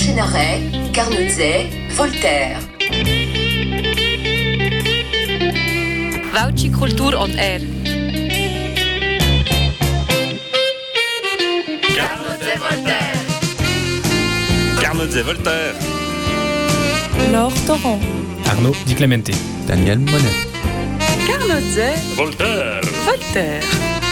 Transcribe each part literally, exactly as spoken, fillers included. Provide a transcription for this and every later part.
Generet, Carnotze, Voltaire. Wauci Kultur on Air. Carnotze Voltaire. Carnotze Voltaire. Laure Torrent. Arnaud Di Clemente. Daniel Monet. Carnotze Voltaire. Voltaire.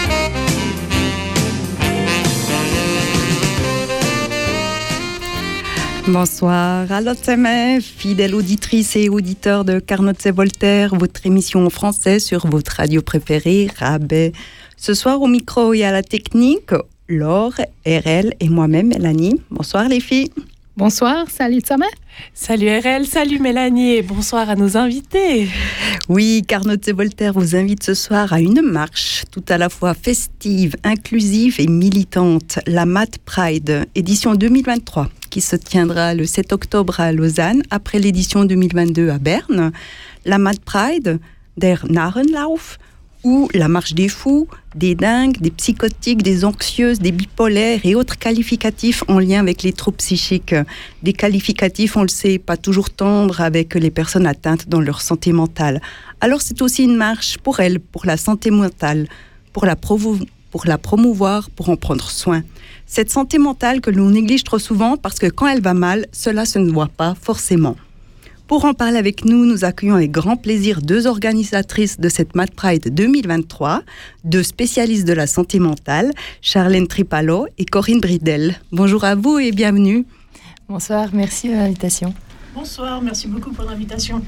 Bonsoir à l'Otseme, fidèles auditrices et auditeurs de Carnotze Voltaire, votre émission en français sur votre radio préférée, Rabais. Ce soir au micro et à la technique, Laure, R L et moi-même, Mélanie. Bonsoir les filles. Bonsoir, salut Tsame. Salut R L, salut Mélanie et bonsoir à nos invités. Oui, Carnotze Voltaire vous invite ce soir à une marche tout à la fois festive, inclusive et militante, la Mad Pride, édition deux mille vingt-trois, qui se tiendra le sept octobre à Lausanne, après l'édition deux mille vingt-deux à Berne. La Mad Pride, der Narrenlauf, ou la marche des fous, des dingues, des psychotiques, des anxieuses, des bipolaires et autres qualificatifs en lien avec les troubles psychiques. Des qualificatifs, on le sait, pas toujours tendres avec les personnes atteintes dans leur santé mentale. Alors c'est aussi une marche pour elles, pour la santé mentale, pour la, provo- pour la promouvoir, pour en prendre soin. Cette santé mentale que l'on néglige trop souvent parce que quand elle va mal, cela se ne voit pas forcément. Pour en parler avec nous, nous accueillons avec grand plaisir deux organisatrices de cette Mad Pride deux mille vingt-trois, deux spécialistes de la santé mentale, Charlène Tripalo et Corinne Bridel. Bonjour à vous et bienvenue. Bonsoir, merci de l'invitation. Bonsoir, merci beaucoup pour l'invitation.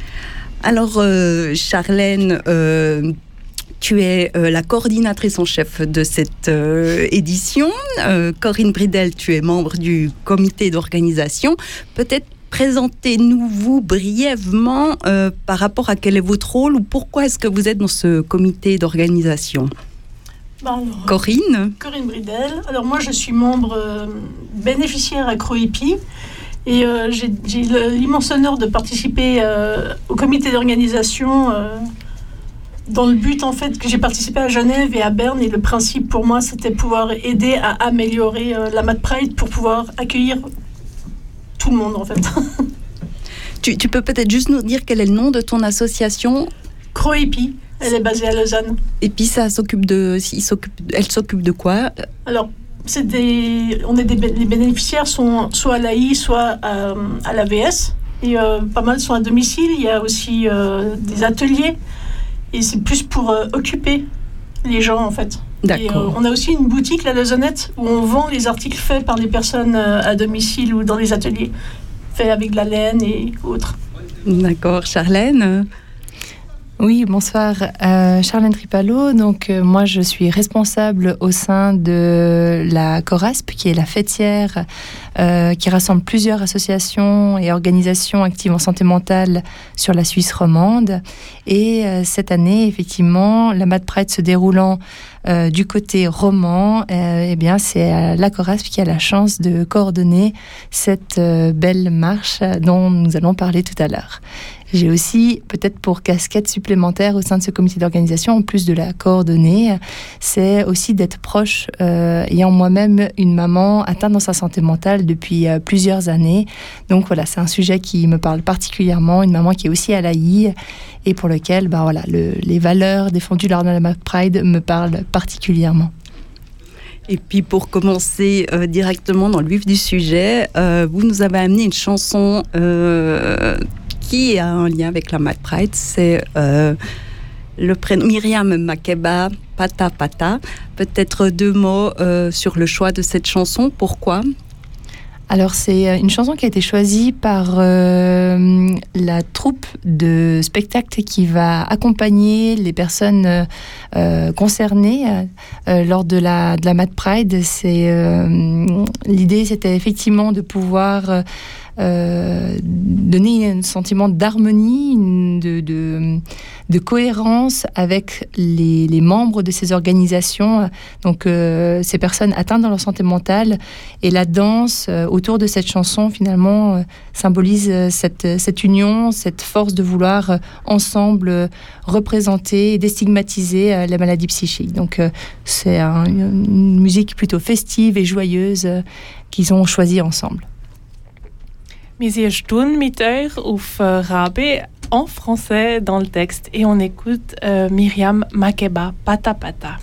Alors, euh, Charlène, euh, tu es euh, la coordinatrice en chef de cette euh, édition. Euh, Corinne Bridel, tu es membre du comité d'organisation. Peut-être présentez-nous, vous, brièvement, euh, par rapport à quel est votre rôle ou pourquoi est-ce que vous êtes dans ce comité d'organisation. Bah alors, Corinne Corinne Bridel. Alors moi, je suis membre euh, bénéficiaire à Croépi et euh, j'ai, j'ai l'immense honneur de participer euh, au comité d'organisation euh, dans le but, en fait, que j'ai participé à Genève et à Berne. Et le principe, pour moi, c'était pouvoir aider à améliorer euh, la Mad Pride pour pouvoir accueillir tout le monde, en fait. tu, tu peux peut-être juste nous dire quel est le nom de ton association ? Croépi, elle est basée à Lausanne. Et puis ça s'occupe de, il s'occupe, elle s'occupe de quoi ? Alors, c'est des, on est des, les bénéficiaires sont soit à l'A I, soit à, à l'A V S. Et euh, pas mal sont à domicile. Il y a aussi euh, des ateliers. Et c'est plus pour euh, occuper les gens, en fait. D'accord. Et, euh, on a aussi une boutique, la Lausannette, où on vend les articles faits par des personnes euh, à domicile ou dans les ateliers, faits avec de la laine et autres. D'accord. Charlène ? Oui, bonsoir. Euh, Charlène Tripalo. Donc, euh, moi, je suis responsable au sein de la CORASP, qui est la fêtière euh, qui rassemble plusieurs associations et organisations actives en santé mentale sur la Suisse romande. Et euh, cette année, effectivement, la Mad Pride se déroulant euh, du côté roman, euh, eh bien, c'est euh, la CORASP qui a la chance de coordonner cette euh, belle marche dont nous allons parler tout à l'heure. J'ai aussi, peut-être pour casquette supplémentaire au sein de ce comité d'organisation, en plus de la coordonner, c'est aussi d'être proche, euh, ayant moi-même une maman atteinte dans sa santé mentale depuis euh, plusieurs années. Donc voilà, c'est un sujet qui me parle particulièrement, une maman qui est aussi à l'A I et pour lequel bah, voilà, le, les valeurs défendues lors de la Mad Pride me parlent particulièrement. Et puis pour commencer euh, directement dans le vif du sujet, euh, vous nous avez amené une chanson euh, qui a un lien avec la Mad Pride, c'est euh, le prénom Myriam Makeba, Pata Pata. Peut-être deux mots euh, sur le choix de cette chanson, pourquoi ? Alors c'est une chanson qui a été choisie par euh, la troupe de spectacle qui va accompagner les personnes euh, concernées euh, lors de la, de la Mad Pride. C'est, euh, l'idée c'était effectivement de pouvoir euh, donner un sentiment d'harmonie, de, de, de cohérence avec les, les membres de ces organisations, donc euh, ces personnes atteintes dans leur santé mentale. Et la danse euh, autour de cette chanson, finalement, euh, symbolise euh, cette, cette union, cette force de vouloir euh, ensemble euh, représenter et déstigmatiser euh, la maladie psychique. Donc euh, c'est un, une musique plutôt festive et joyeuse euh, qu'ils ont choisie ensemble. Mais je retourne mit euch auf Rabé en français dans le texte et on écoute euh, Myriam Makeba, Pata Pata.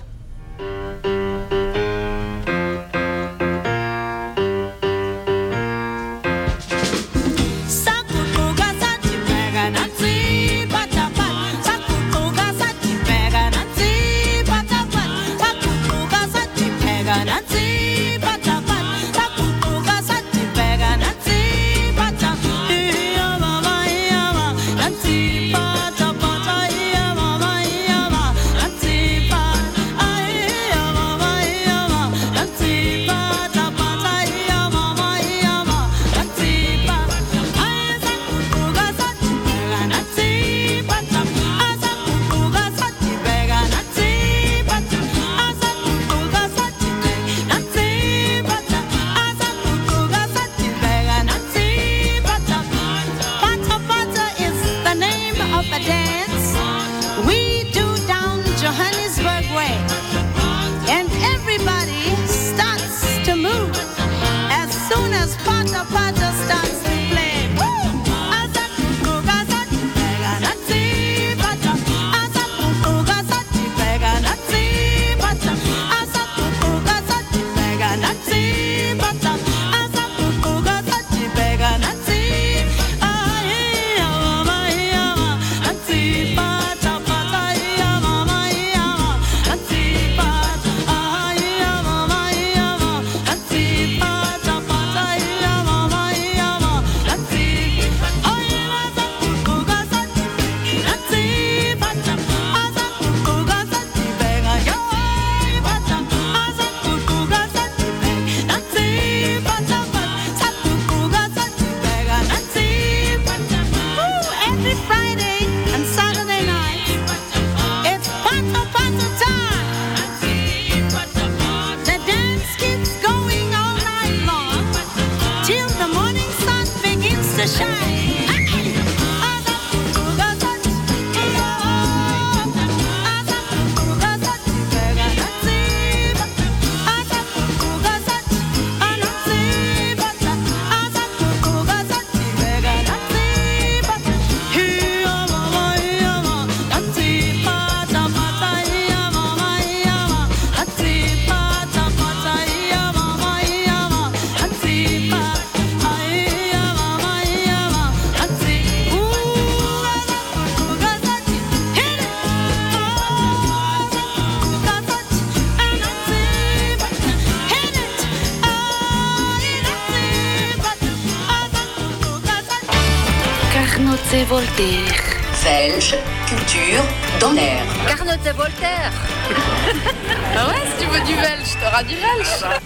Voltaire. Belge, culture, dans l'air. Carnot et Voltaire. Ah ouais, si tu veux du belge, t'auras du belge.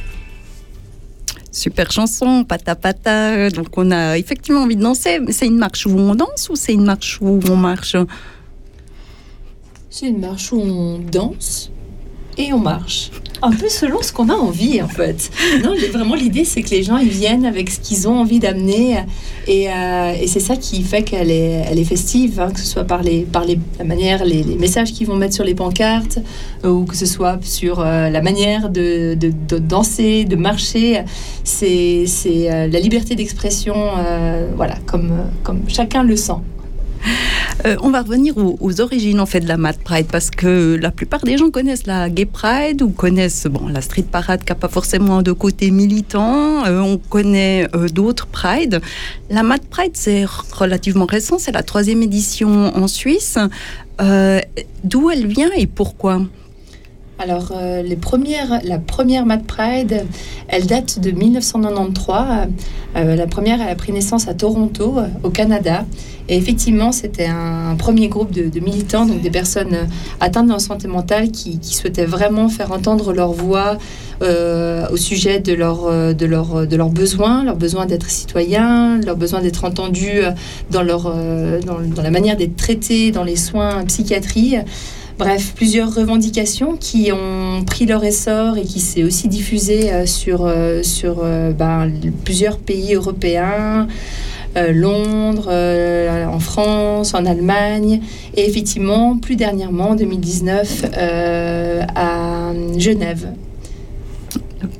Super chanson, Pata Pata. Donc on a effectivement envie de danser. C'est une marche où on danse ou c'est une marche où on marche? C'est une marche où on danse et on marche. Un peu selon ce qu'on a envie, en fait. Non, vraiment, l'idée, c'est que les gens, ils viennent avec ce qu'ils ont envie d'amener. Et, euh, et c'est ça qui fait qu'elle est, elle est festive, hein, que ce soit par, les, par les, la manière, les, les messages qu'ils vont mettre sur les pancartes, euh, ou que ce soit sur euh, la manière de, de, de danser, de marcher. C'est, c'est euh, la liberté d'expression, euh, voilà, comme, comme chacun le sent. Euh, on va revenir aux, aux origines en fait de la Mad Pride, parce que la plupart des gens connaissent la Gay Pride ou connaissent bon, la Street Parade qui n'a pas forcément de côté militant. Euh, on connaît euh, d'autres Pride. La Mad Pride, c'est relativement récent, c'est la troisième édition en Suisse. Euh, d'où elle vient et pourquoi ? Alors, euh, les premières, la première Mad Pride, elle date de dix-neuf cent quatre-vingt-treize. Euh, la première, elle a pris naissance à Toronto, au Canada. Et effectivement, c'était un, un premier groupe de, de militants, donc des personnes atteintes de santé mentale qui, qui souhaitaient vraiment faire entendre leur voix euh, au sujet de, leur, de, leur, de leurs besoins, leur besoin d'être citoyens, leur besoin d'être entendus dans, leur, dans, dans la manière d'être traités dans les soins en psychiatrie. Bref, plusieurs revendications qui ont pris leur essor et qui s'est aussi diffusé euh, sur, euh, sur euh, ben, plusieurs pays européens, euh, Londres, euh, en France, en Allemagne, et effectivement, plus dernièrement, en deux mille dix-neuf, euh, à Genève. Pour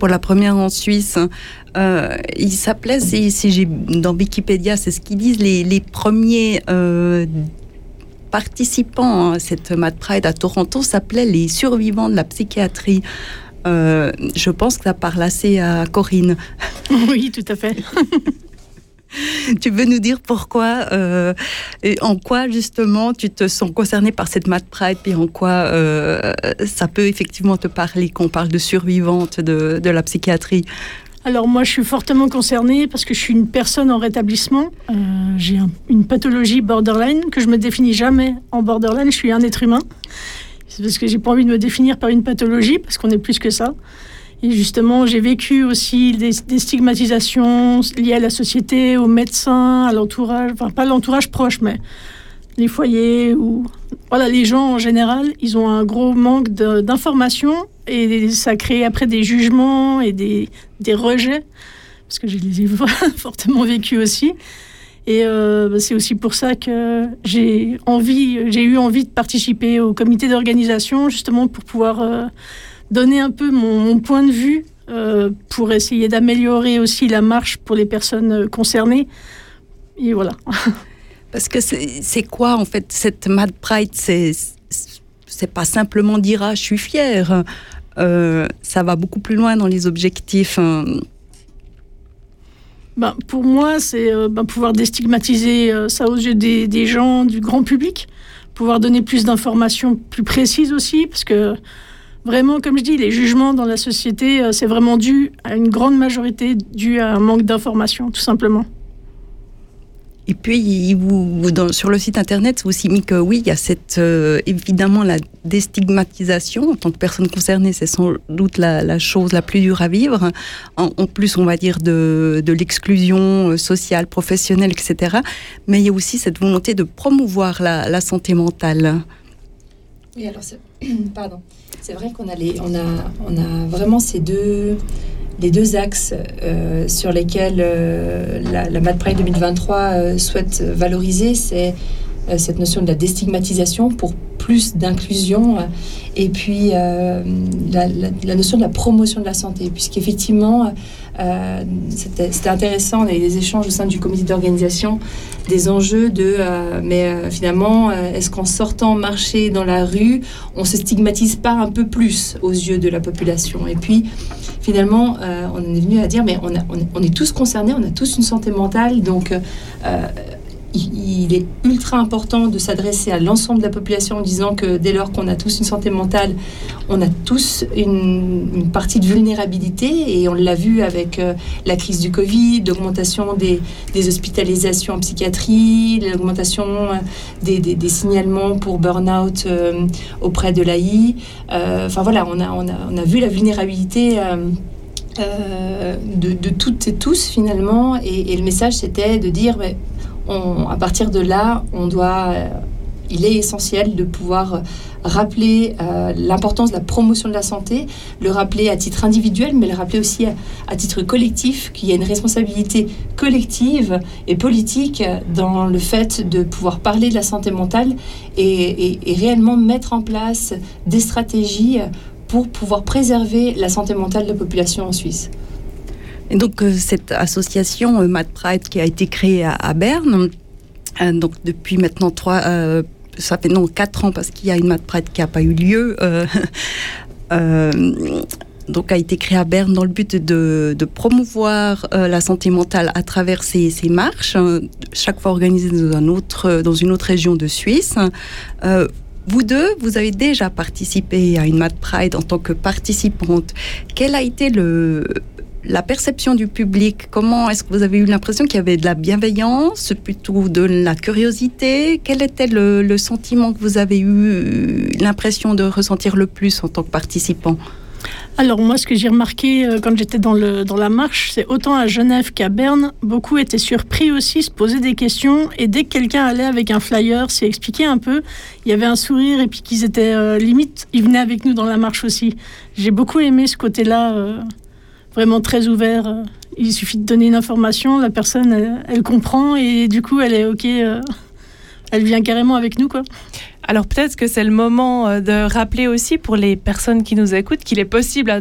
pour la première en Suisse. Euh, il s'appelait, si, si j'ai dans Wikipédia, c'est ce qu'ils disent, les, les premiers euh, participants à cette Mad Pride à Toronto s'appelaient les survivants de la psychiatrie. Euh, je pense que ça parle assez à Corinne. Oui, tout à fait. Tu veux nous dire pourquoi, euh, et en quoi justement tu te sens concerné par cette Mad Pride, puis en quoi euh, ça peut effectivement te parler quand on parle de survivante de, de la psychiatrie? Alors moi, je suis fortement concernée parce que je suis une personne en rétablissement. Euh, j'ai un, une pathologie borderline que je me définis jamais en borderline. Je suis un être humain. C'est parce que j'ai pas envie de me définir par une pathologie, parce qu'on est plus que ça. Et justement, j'ai vécu aussi des, des stigmatisations liées à la société, aux médecins, à l'entourage, enfin pas l'entourage proche, mais les foyers, ou voilà, les gens en général, ils ont un gros manque de, d'informations et ça crée après des jugements et des, des rejets, parce que je les ai fortement vécus aussi. Et euh, c'est aussi pour ça que j'ai envie, j'ai eu envie de participer au comité d'organisation, justement pour pouvoir euh, donner un peu mon, mon point de vue, euh, pour essayer d'améliorer aussi la marche pour les personnes concernées. Et voilà. Parce que c'est, c'est quoi en fait cette Mad Pride? C'est, c'est pas simplement dire ah je suis fière. Euh, ça va beaucoup plus loin dans les objectifs. Hein. Ben, pour moi, c'est euh, ben, pouvoir déstigmatiser euh, ça aux yeux des, des gens, du grand public, pouvoir donner plus d'informations plus précises aussi, parce que vraiment, comme je dis, les jugements dans la société, euh, c'est vraiment dû à une grande majorité, dû à un manque d'informations, tout simplement. Et puis, vous, vous, dans, sur le site internet, vous aussi mis que oui, il y a cette, euh, évidemment la déstigmatisation. En tant que personne concernée, c'est sans doute la, la chose la plus dure à vivre. En, en plus, on va dire, de, de l'exclusion sociale, professionnelle, et cetera. Mais il y a aussi cette volonté de promouvoir la, la santé mentale. Oui, alors, c'est, pardon. C'est vrai qu'on a, les, on a, on a vraiment ces deux... les deux axes euh, sur lesquels euh, la, la Mad Pride deux mille vingt-trois euh, souhaite valoriser, c'est euh, cette notion de la déstigmatisation pour plus d'inclusion, euh, et puis euh, la, la, la notion de la promotion de la santé, puisqu'effectivement, euh, c'était, c'était intéressant, on a eu des échanges au sein du comité d'organisation, des enjeux de, euh, mais euh, finalement, euh, est-ce qu'en sortant marcher dans la rue, on se stigmatise pas un peu plus aux yeux de la population? Et puis, finalement, euh, on en est venu à dire, mais on, a, on, est, on est tous concernés, on a tous une santé mentale, donc euh, il, il est ultra important de s'adresser à l'ensemble de la population en disant que dès lors qu'on a tous une santé mentale, on a tous une, une partie de vulnérabilité, et on l'a vu avec euh, la crise du Covid, l'augmentation des, des hospitalisations en psychiatrie, l'augmentation euh, des, des, des signalements pour burn-out euh, auprès de l'A I. Euh, enfin voilà, on a, on, a, on a vu la vulnérabilité euh, euh, de, de toutes et tous finalement, et, et le message c'était de dire mais, on, à partir de là, on doit, euh, il est essentiel de pouvoir rappeler euh, l'importance de la promotion de la santé, le rappeler à titre individuel, mais le rappeler aussi à, à titre collectif, qu'il y a une responsabilité collective et politique dans le fait de pouvoir parler de la santé mentale et, et, et réellement mettre en place des stratégies pour pouvoir préserver la santé mentale de la population en Suisse. Et donc, euh, cette association euh, Mad Pride qui a été créée à, à Berne, euh, donc depuis maintenant trois... Euh, ça fait non quatre ans parce qu'il y a une Mad Pride qui n'a pas eu lieu, euh, euh, donc a été créée à Berne dans le but de, de promouvoir euh, la santé mentale à travers ces, ces marches, euh, chaque fois organisées dans, un autre, dans une autre région de Suisse. Euh, vous deux, vous avez déjà participé à une Mad Pride en tant que participante. Quel a été le... la perception du public? Comment est-ce que vous avez eu l'impression qu'il y avait de la bienveillance, plutôt de la curiosité? Quel était le, le sentiment que vous avez eu l'impression de ressentir le plus en tant que participant? Alors moi, ce que j'ai remarqué euh, quand j'étais dans, le, dans la marche, c'est autant à Genève qu'à Berne, beaucoup étaient surpris aussi, se posaient des questions, et dès que quelqu'un allait avec un flyer, s'est expliqué un peu, il y avait un sourire, et puis qu'ils étaient euh, limite, ils venaient avec nous dans la marche aussi. J'ai beaucoup aimé ce côté-là, euh, vraiment très ouvert. Il suffit de donner une information, la personne, elle, elle comprend, et du coup, elle est OK, euh, elle vient carrément avec nous, quoi. Alors peut-être que c'est le moment de rappeler aussi pour les personnes qui nous écoutent qu'il est possible à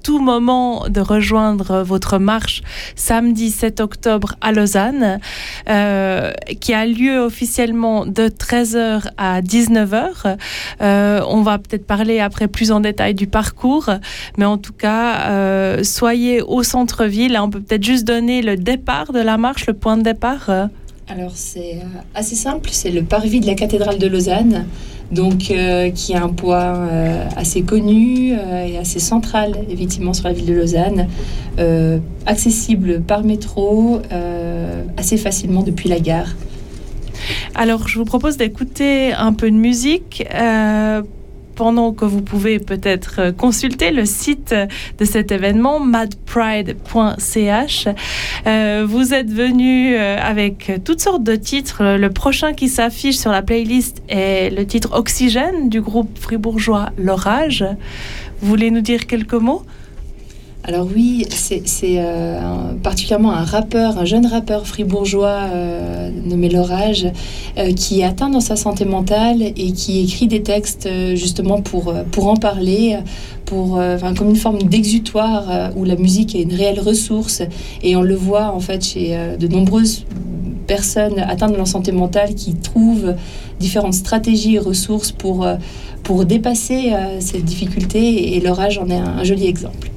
tout moment de rejoindre votre marche samedi sept octobre à Lausanne, euh, qui a lieu officiellement de treize heures à dix-neuf heures. Euh, on va peut-être parler après plus en détail du parcours, mais en tout cas, euh, soyez au centre-ville. On peut peut-être juste donner le départ de la marche, le point de départ. Alors c'est assez simple, c'est le parvis de la cathédrale de Lausanne, donc euh, qui a un poids euh, assez connu euh, et assez central effectivement sur la ville de Lausanne, euh, accessible par métro euh, assez facilement depuis la gare. Alors je vous propose d'écouter un peu de musique euh, pendant que vous pouvez peut-être consulter le site de cet événement, mad pride point c h. Euh, vous êtes venus avec toutes sortes de titres. Le prochain qui s'affiche sur la playlist est le titre Oxygène du groupe fribourgeois L'Orage. Vous voulez nous dire quelques mots ? Alors oui, c'est, c'est euh, un, particulièrement un rappeur, un jeune rappeur fribourgeois euh, nommé L'Orage, euh, qui est atteint dans sa santé mentale et qui écrit des textes euh, justement pour, pour en parler, pour, euh, enfin, comme une forme d'exutoire euh, où la musique est une réelle ressource. Et on le voit en fait chez euh, de nombreuses personnes atteintes de leur santé mentale qui trouvent différentes stratégies et ressources pour, euh, pour dépasser euh, cette difficulté. Et L'Orage en est un, un joli exemple.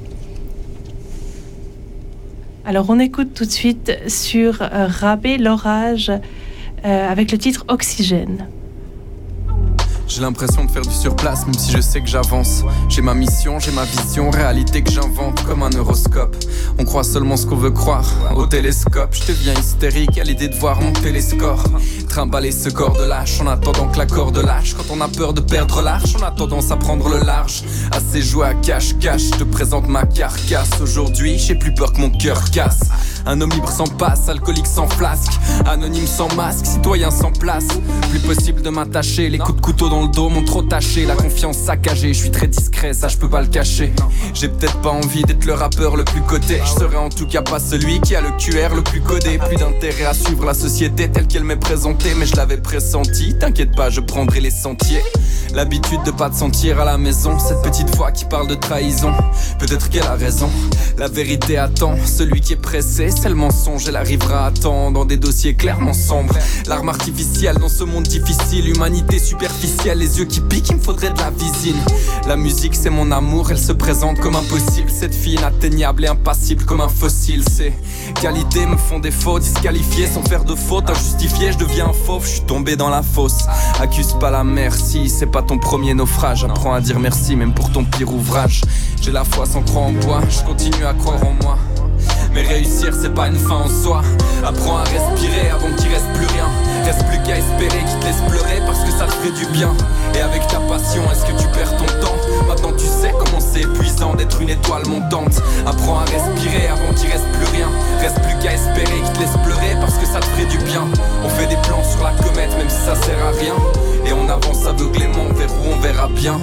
Alors on écoute tout de suite sur euh, Rabé L'Orage euh, avec le titre Oxygène. J'ai l'impression de faire du surplace, même si je sais que j'avance. J'ai ma mission, j'ai ma vision, réalité que j'invente comme un horoscope. On croit seulement ce qu'on veut croire au télescope. Je deviens hystérique à l'idée de voir monter les scores. Trimballer ce corps de lâche en attendant que la corde lâche. Quand on a peur de perdre l'arche, on a tendance à prendre le large. Assez joué à cache-cache, je te présente ma carcasse. Aujourd'hui, j'ai plus peur que mon cœur casse. Un homme libre sans passe, alcoolique sans flasque, anonyme sans masque, citoyen sans place. Plus possible de m'attacher, les coups de couteau dans le dos m'ont trop taché. La confiance saccagée, je suis très discret, ça je peux pas le cacher. J'ai peut-être pas envie d'être le rappeur le plus coté. Je serai en tout cas pas celui qui a le Q R le plus codé. Plus d'intérêt à suivre la société telle qu'elle m'est présentée. Mais je l'avais pressenti, t'inquiète pas, je prendrai les sentiers. L'habitude de pas te sentir à la maison. Cette petite voix qui parle de trahison, peut-être qu'elle a raison. La vérité attend celui qui est pressé. C'est le mensonge, elle arrivera à temps dans des dossiers clairement sombres. L'arme artificielle dans ce monde difficile. Humanité superficielle, les yeux qui piquent, il me faudrait de la visine. La musique c'est mon amour, elle se présente comme impossible. Cette fille inatteignable et impassible comme un fossile. Ses qualités me font défaut, disqualifié sans faire de faute. Injustifié, je deviens un fauve, je suis tombé dans la fosse. Accuse pas la merci, c'est pas ton premier naufrage. Apprends à dire merci même pour ton pire ouvrage. J'ai la foi sans croix en bois, je continue à croire en moi. Mais réussir c'est pas une fin en soi. Apprends à respirer avant qu'il reste plus rien. Reste plus qu'à espérer qu'il te laisse pleurer parce que ça te fait du bien. Et avec ta passion est-ce que tu perds ton temps? Maintenant tu sais comment c'est épuisant d'être une étoile montante. Apprends à respirer avant qu'il reste plus rien. Reste plus qu'à espérer qu'il te laisse pleurer parce que ça te ferait du bien. On fait des plans sur la comète même si ça sert à rien. Et on avance aveuglément vers où on verra bien.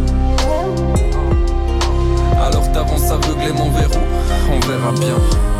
Alors t'avances aveuglément vers où on verra bien.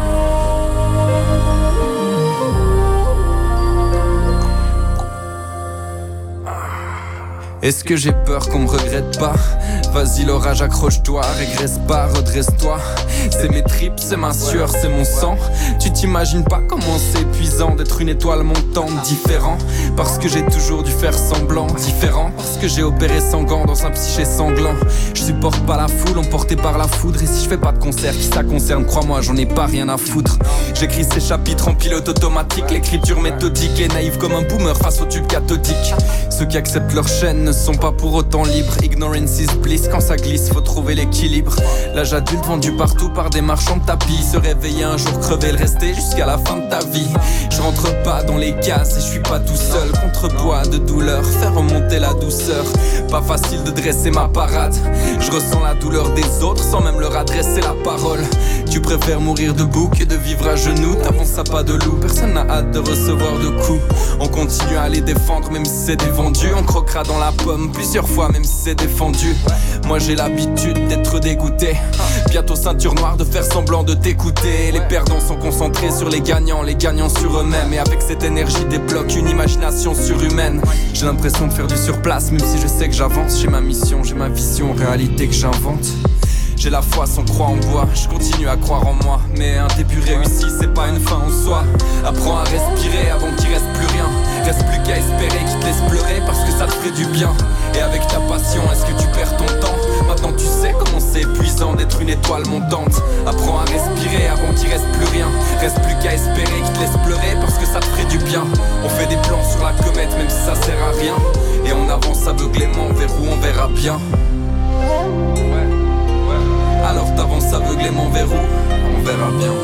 Est-ce que j'ai peur qu'on me regrette pas? Vas-y L'Orage, accroche-toi, régresse pas, redresse-toi. C'est mes tripes, c'est ma sueur, c'est mon sang. Tu t'imagines pas comment c'est épuisant d'être une étoile montante. Différent, parce que j'ai toujours dû faire semblant. Différent, parce que j'ai opéré sans gants dans un psyché sanglant. Je supporte pas la foule, emporté par la foudre. Et si je fais pas de concert, qui ça concerne? Crois-moi, j'en ai pas rien à foutre. J'écris ces chapitres en pilote automatique. L'écriture méthodique et naïve comme un boomer face au tube cathodique. Ceux qui acceptent leur chaîne ne sont pas pour autant libres. Ignorance is bliss, quand ça glisse, faut trouver l'équilibre. L'âge adulte vendu partout par des marchands de tapis. Se réveiller un jour, crever, le rester jusqu'à la fin de ta vie. Je rentre pas dans les cases et je suis pas tout seul. Contrepoids de douleur, faire remonter la douceur. Pas facile de dresser ma parade. Je ressens la douleur des autres sans même leur adresser la parole. Tu préfères mourir debout que de vivre à genoux. T'avances à pas de loup, personne n'a hâte de recevoir de coups. On continue à les défendre même si c'est dévendu. On croquera dans la pomme plusieurs fois même si c'est défendu. Moi j'ai l'habitude d'être dégoûté. Bientôt ceinture noire de faire semblant de t'écouter. Les perdants sont concentrés sur les gagnants, les gagnants sur eux-mêmes. Et avec cette énergie débloque une imagination surhumaine. J'ai l'impression de faire du surplace même si je sais que j'avance. J'ai ma mission, j'ai ma vision, réalité que j'invente. J'ai la foi sans croix en bois, je continue à croire en moi. Mais un début réussi, c'est pas une fin en soi. Apprends à respirer avant qu'il reste plus rien. Reste plus qu'à espérer qu'il te laisse pleurer parce que ça te ferait du bien. Et avec ta passion, est-ce que tu perds ton temps? Maintenant tu sais comment c'est épuisant d'être une étoile montante. Apprends à respirer avant qu'il reste plus rien. Reste plus qu'à espérer qu'il te laisse pleurer parce que ça te ferait du bien. On fait des plans sur la comète même si ça sert à rien. Et on avance aveuglément vers où on verra bien. Ouais, ouais. Alors t'avances aveuglément vers où on verra bien.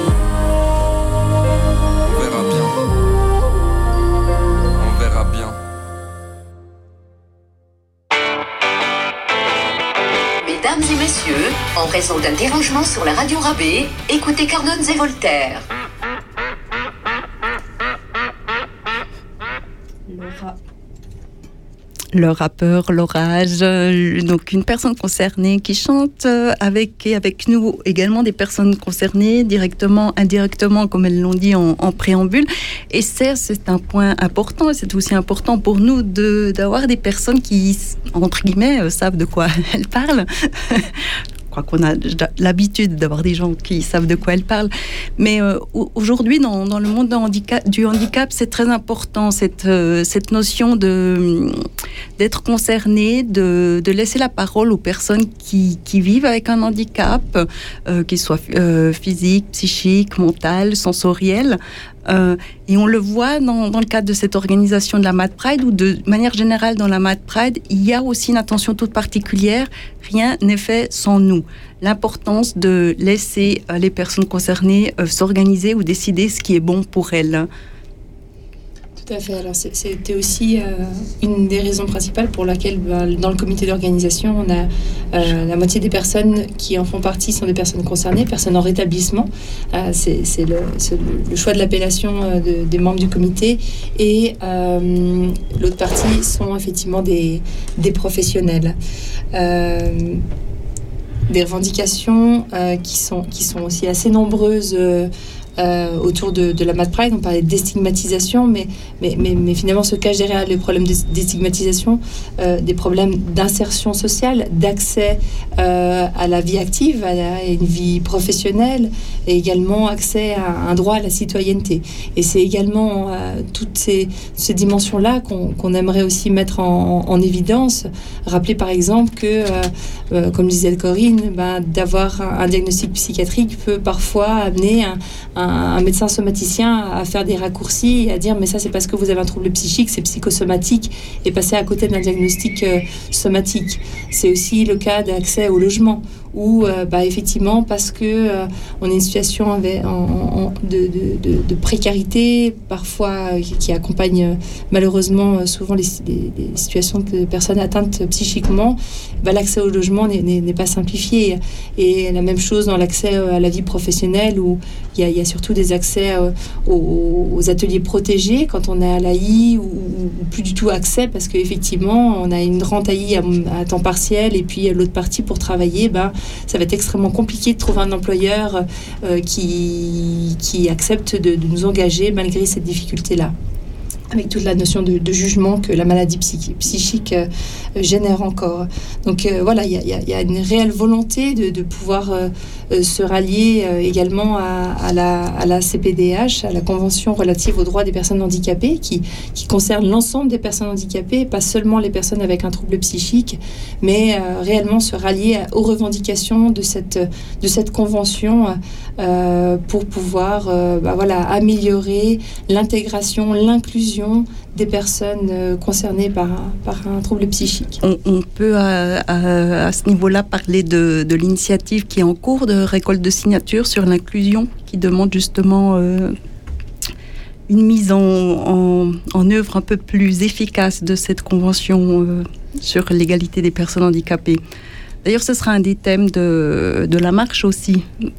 On verra bien. On verra bien. Mesdames et messieurs, en raison d'un dérangement sur la radio Rabais, écoutez Carnot et Voltaire. Laura. Le rappeur, l'orage, donc une personne concernée qui chante avec, et avec nous également des personnes concernées directement, indirectement, comme elles l'ont dit en, en préambule. Et ça, c'est un point important, et c'est aussi important pour nous de, d'avoir des personnes qui, entre guillemets, savent de quoi elles parlent. Je crois qu'on a l'habitude d'avoir des gens qui savent de quoi elles parlent. Mais euh, aujourd'hui, dans, dans le monde du handicap, du handicap, c'est très important, cette, euh, cette notion de, d'être concerné, de, de laisser la parole aux personnes qui, qui vivent avec un handicap, euh, qu'il soit euh, physique, psychique, mental, sensoriel. Euh, et on le voit dans, dans le cadre de cette organisation de la Mad Pride, ou de manière générale dans la Mad Pride, il y a aussi une attention toute particulière. Rien n'est fait sans nous. L'importance de laisser euh, les personnes concernées euh, s'organiser ou décider ce qui est bon pour elles. Tout à fait. Alors, c'était aussi euh, une des raisons principales pour laquelle, bah, dans le comité d'organisation, on a euh, la moitié des personnes qui en font partie sont des personnes concernées, personnes en rétablissement. Euh, c'est c'est, le, c'est le choix de l'appellation euh, de, des membres du comité. Et euh, l'autre partie sont effectivement des, des professionnels. Euh, des revendications euh, qui, sont, qui sont aussi assez nombreuses euh, Euh, autour de, de la Mad Pride. On parlait de déstigmatisation, mais, mais, mais, mais finalement se cache derrière les problèmes de déstigmatisation euh, des problèmes d'insertion sociale, d'accès euh, à la vie active, à, la, à une vie professionnelle, et également accès à un droit à la citoyenneté. Et c'est également euh, toutes ces, ces dimensions-là qu'on, qu'on aimerait aussi mettre en, en, en évidence. Rappeler par exemple que, euh, euh, comme disait Corinne, ben, d'avoir un, un diagnostic psychiatrique peut parfois amener un, un un médecin somaticien à faire des raccourcis et à dire mais ça c'est parce que vous avez un trouble psychique, c'est psychosomatique, et passer à côté d'un diagnostic euh, somatique. C'est aussi le cas d'accès au logement où euh, bah, effectivement parce que euh, on est une situation avec, en, en, de, de, de, de précarité parfois euh, qui accompagne euh, malheureusement euh, souvent les, les, les situations de personnes atteintes psychiquement, bah, l'accès au logement n'est, n'est, n'est pas simplifié, et la même chose dans l'accès euh, à la vie professionnelle où il y a, il y a surtout des accès euh, aux, aux ateliers protégés quand on est à l'A I, ou, ou plus du tout accès parce qu'effectivement on a une rente A I à, à temps partiel et puis l'autre partie pour travailler, bah, ça va être extrêmement compliqué de trouver un employeur euh, qui, qui accepte de, de nous engager malgré cette difficulté-là, avec toute la notion de, de jugement que la maladie psychi- psychique euh, génère encore. Donc euh, voilà, il y, y, y a une réelle volonté de, de pouvoir euh, euh, se rallier euh, également à, à, la, à la C P D H, à la Convention relative aux droits des personnes handicapées, qui, qui concerne l'ensemble des personnes handicapées, pas seulement les personnes avec un trouble psychique, mais euh, réellement se rallier aux revendications de cette, de cette convention euh, pour pouvoir euh, bah, voilà, améliorer l'intégration, l'inclusion des personnes euh, concernées par un, par un trouble psychique. On, on peut à, à, à ce niveau-là parler de, de l'initiative qui est en cours de récolte de signatures sur l'inclusion, qui demande justement euh, une mise en, en, en œuvre un peu plus efficace de cette convention euh, sur l'égalité des personnes handicapées. D'ailleurs, ce sera un des thèmes de, de la marche aussi.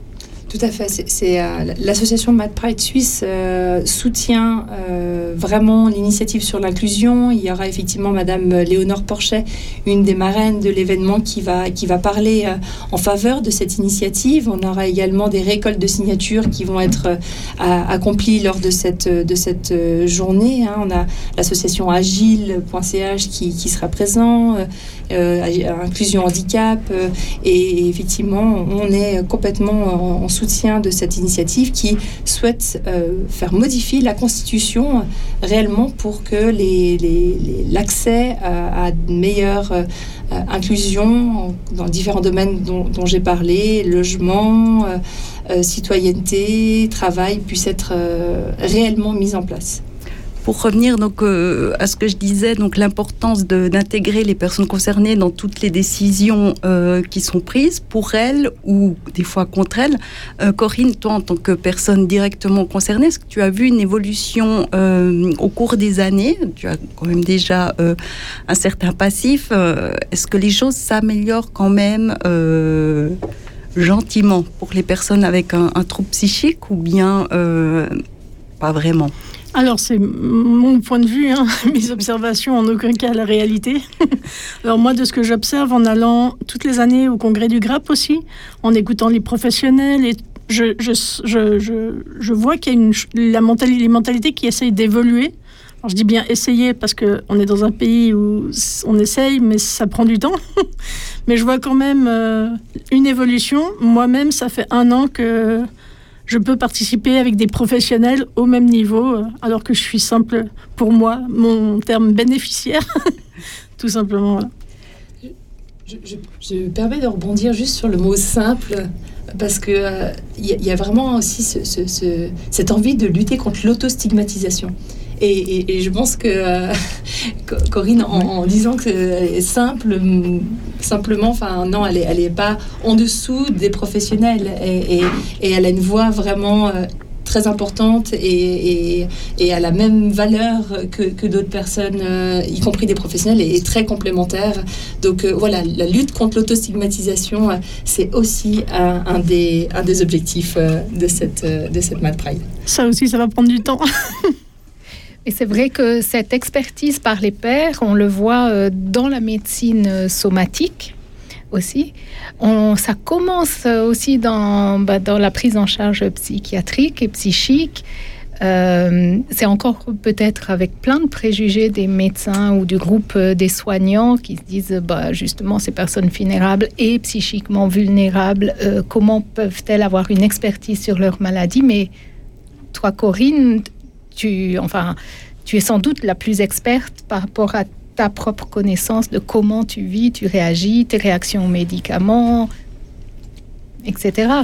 Tout à fait. C'est, c'est, euh, l'association Mad Pride Suisse euh, soutient euh, vraiment l'initiative sur l'inclusion. Il y aura effectivement Madame Léonore Porchet, une des marraines de l'événement, qui va, qui va parler euh, en faveur de cette initiative. On aura également des récoltes de signatures qui vont être euh, accomplies lors de cette, de cette euh, journée. Hein. On a l'association agile point c h qui, qui sera présent, euh, euh, Inclusion Handicap, euh, et, et effectivement, on est complètement en, en soutien de cette initiative qui souhaite euh, faire modifier la Constitution euh, réellement pour que les, les, les, l'accès à, à une meilleure euh, inclusion dans différents domaines dont, dont j'ai parlé, logement, euh, euh, citoyenneté, travail, puisse être euh, réellement mis en place. Pour revenir donc euh, à ce que je disais, donc l'importance de, d'intégrer les personnes concernées dans toutes les décisions euh, qui sont prises pour elles ou des fois contre elles. Euh, Corinne, toi en tant que personne directement concernée, est-ce que tu as vu une évolution euh, au cours des années ? Tu as quand même déjà euh, un certain passif. Euh, est-ce que les choses s'améliorent quand même euh, gentiment pour les personnes avec un, un trouble psychique ou bien euh, pas vraiment ? Alors, c'est mon point de vue, hein, mes observations, en aucun cas la réalité. Alors moi, de ce que j'observe en allant toutes les années au congrès du G R A P aussi, en écoutant les professionnels, et je, je, je, je, je vois qu'il y a une, la mentalité, les mentalités qui essayent d'évoluer. Alors je dis bien essayer parce qu'on est dans un pays où on essaye, mais ça prend du temps. Mais je vois quand même euh, une évolution. Moi-même, ça fait un an que je peux participer avec des professionnels au même niveau, alors que je suis simple, pour moi, mon terme bénéficiaire, tout simplement. Voilà. Je, je, je me permets de rebondir juste sur le mot simple, parce qu'il euh, y, y a vraiment aussi ce, ce, ce, cette envie de lutter contre l'autostigmatisation. Et, et, et je pense que euh, Corinne, en, en disant que c'est simple, simplement, enfin non, elle est, elle est pas en dessous des professionnels, et, et, et elle a une voix vraiment euh, très importante et, et, et elle a la même valeur que, que d'autres personnes, euh, y compris des professionnels, et, et très complémentaire. Donc euh, voilà, la lutte contre l'autostigmatisation, euh, c'est aussi un, un, des, un des objectifs euh, de cette, euh, de cette Mad Pride. Ça aussi, ça va prendre du temps. Et c'est vrai que cette expertise par les pairs, on le voit dans la médecine somatique aussi. On, ça commence aussi dans, bah, dans la prise en charge psychiatrique et psychique. Euh, c'est encore peut-être avec plein de préjugés des médecins ou du groupe des soignants qui se disent bah, justement ces personnes vulnérables et psychiquement vulnérables, euh, comment peuvent-elles avoir une expertise sur leur maladie ? Mais toi, Corinne, Tu, enfin, tu es sans doute la plus experte par rapport à ta propre connaissance de comment tu vis, tu réagis, tes réactions aux médicaments, et cetera.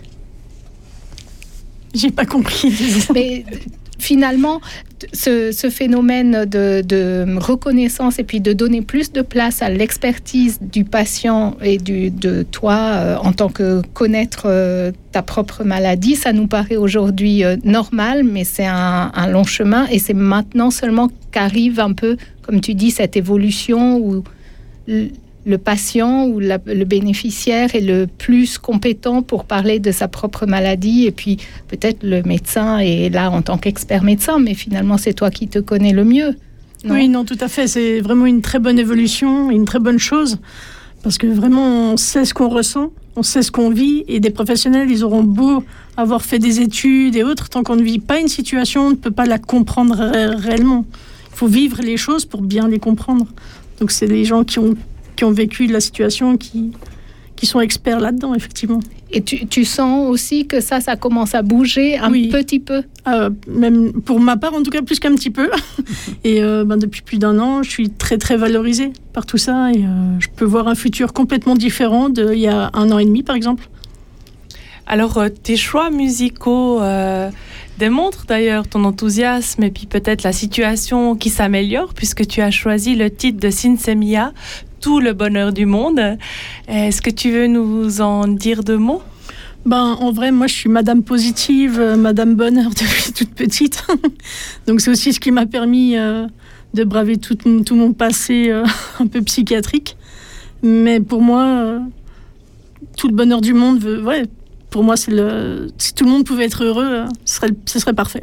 J'ai pas compris. Mais finalement, ce, ce phénomène de, de reconnaissance et puis de donner plus de place à l'expertise du patient et du, de toi euh, en tant que connaître euh, ta propre maladie, ça nous paraît aujourd'hui euh, normal, mais c'est un, un long chemin et c'est maintenant seulement qu'arrive un peu, comme tu dis, cette évolution où l- le patient ou la, le bénéficiaire est le plus compétent pour parler de sa propre maladie et puis peut-être le médecin est là en tant qu'expert médecin, mais finalement c'est toi qui te connais le mieux. Non ? Oui, non, tout à fait. C'est vraiment une très bonne évolution, une très bonne chose parce que vraiment on sait ce qu'on ressent, on sait ce qu'on vit et des professionnels, ils auront beau avoir fait des études et autres, tant qu'on ne vit pas une situation, on ne peut pas la comprendre ré- réellement. Il faut vivre les choses pour bien les comprendre. Donc c'est les gens qui ont qui ont vécu la situation, qui, qui sont experts là-dedans, effectivement. Et tu, tu sens aussi que ça, ça commence à bouger un oui. petit peu euh, même pour ma part, en tout cas, plus qu'un petit peu. Et euh, ben, depuis plus d'un an, je suis très, très valorisée par tout ça. Et euh, je peux voir un futur complètement différent d'il y a un an et demi, par exemple. Alors, euh, tes choix musicaux euh, démontrent d'ailleurs ton enthousiasme et puis peut-être la situation qui s'améliore, puisque tu as choisi le titre de Sinsemia, Tout le bonheur du monde. Est-ce que tu veux nous en dire deux mots ? Ben, en vrai, moi, je suis Madame Positive, euh, Madame Bonheur depuis toute petite. Donc, c'est aussi ce qui m'a permis euh, de braver tout, tout mon passé euh, un peu psychiatrique. Mais pour moi, euh, tout le bonheur du monde veut... Ouais, pour moi, c'est le, si tout le monde pouvait être heureux, ce serait, ce serait parfait.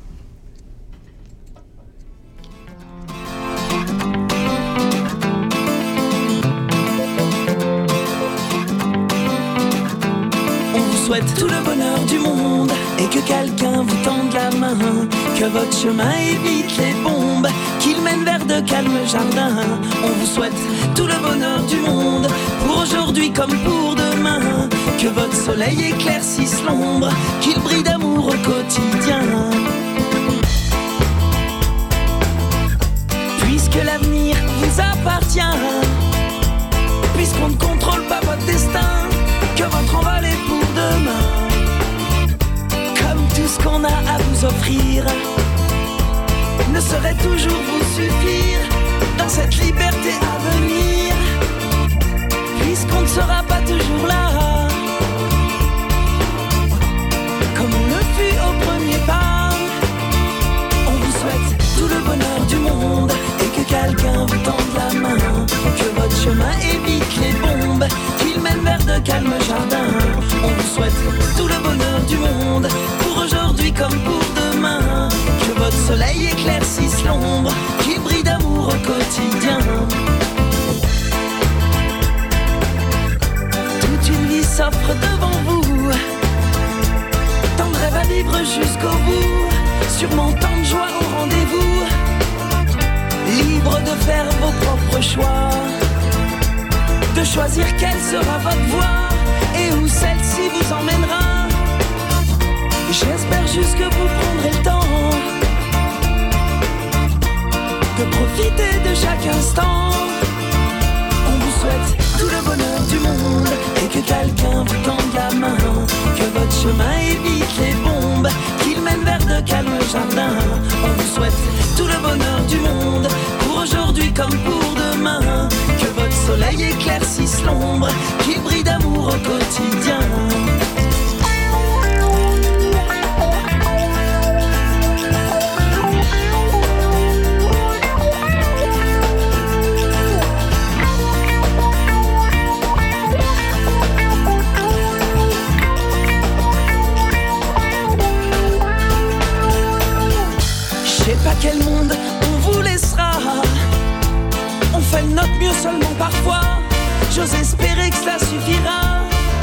Souhaite tout le bonheur du monde et que quelqu'un vous tende la main, que votre chemin évite les bombes, qu'il mène vers de calmes jardins. On vous souhaite tout le bonheur du monde, pour aujourd'hui comme pour demain, que votre soleil éclaircisse l'ombre, qu'il brille d'amour au quotidien. Puisque l'avenir vous appartient, puisqu'on ne contrôle pas votre destin, que votre envol est pour demain. Comme tout ce qu'on a à vous offrir ne saurait toujours vous suffire dans cette liberté à venir, puisqu'on ne sera pas toujours là comme on le fut au premier pas. On vous souhaite tout le bonheur du monde et que quelqu'un vous tende la main, que votre chemin évite les bombes, qu'il mène vers de calmes jardins. On vous souhaite tout le bonheur du monde, pour aujourd'hui comme pour demain, que votre soleil éclaircisse l'ombre, qu'il brille d'amour au quotidien. Toute une vie s'offre devant vous, tant de rêves à vivre jusqu'au bout, sûrement tant de joie au rendez-vous, libre de faire vos propres choix, de choisir quelle sera votre voie et où celle-ci vous emmènera. J'espère juste que vous prendrez le temps de profiter de chaque instant. On vous souhaite tout le bonheur du monde et que quelqu'un vous tende la main, que votre chemin évite les bombes, qu'il mène vers de calmes jardins. On vous souhaite tout le bonheur du monde, pour aujourd'hui comme pour demain, que votre soleil éclaircisse l'ombre, qu'il brille d'amour au quotidien. Je sais pas quel monde on vous laissera, on fait de notre mieux seulement parfois. J'ose espérer que cela suffira,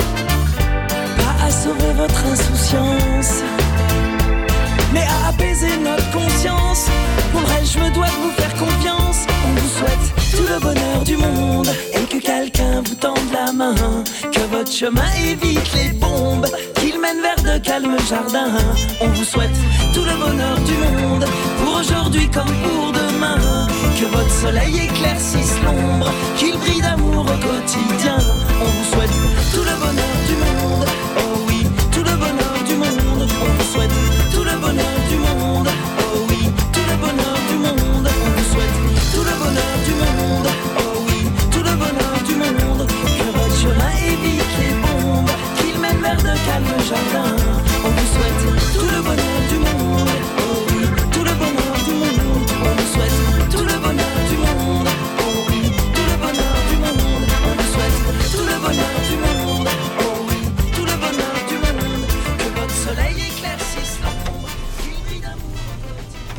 pas à sauver votre insouciance, mais à apaiser notre conscience. Pour elle, je me dois de vous faire confiance. On vous souhaite tout le bonheur du monde et que quelqu'un vous tende la main, que votre chemin évite les bombes, qu'il mène vers de calmes jardins. On vous souhaite tout le bonheur du monde, pour aujourd'hui comme pour demain, que votre soleil éclaircisse l'ombre, qu'il brille d'amour au quotidien. On vous souhaite tout le bonheur du monde, oh oui, tout le bonheur du monde. On vous souhaite tout le bonheur du monde, oh oui, tout le bonheur du monde. On vous souhaite tout le bonheur du monde, oh oui, tout le bonheur du monde, que votre chemin évite les bombes, qu'il mène vers de calmes jardins. On vous souhaite tout le bonheur du monde, oh oui, tout le bonheur du monde. On vous souhaite tout le bonheur du monde, oh oui, tout le bonheur du monde. On vous souhaite tout le bonheur du monde, oh oui, tout le bonheur du monde, que votre soleil éclaircisse l'ombre, qu'il brille d'amour au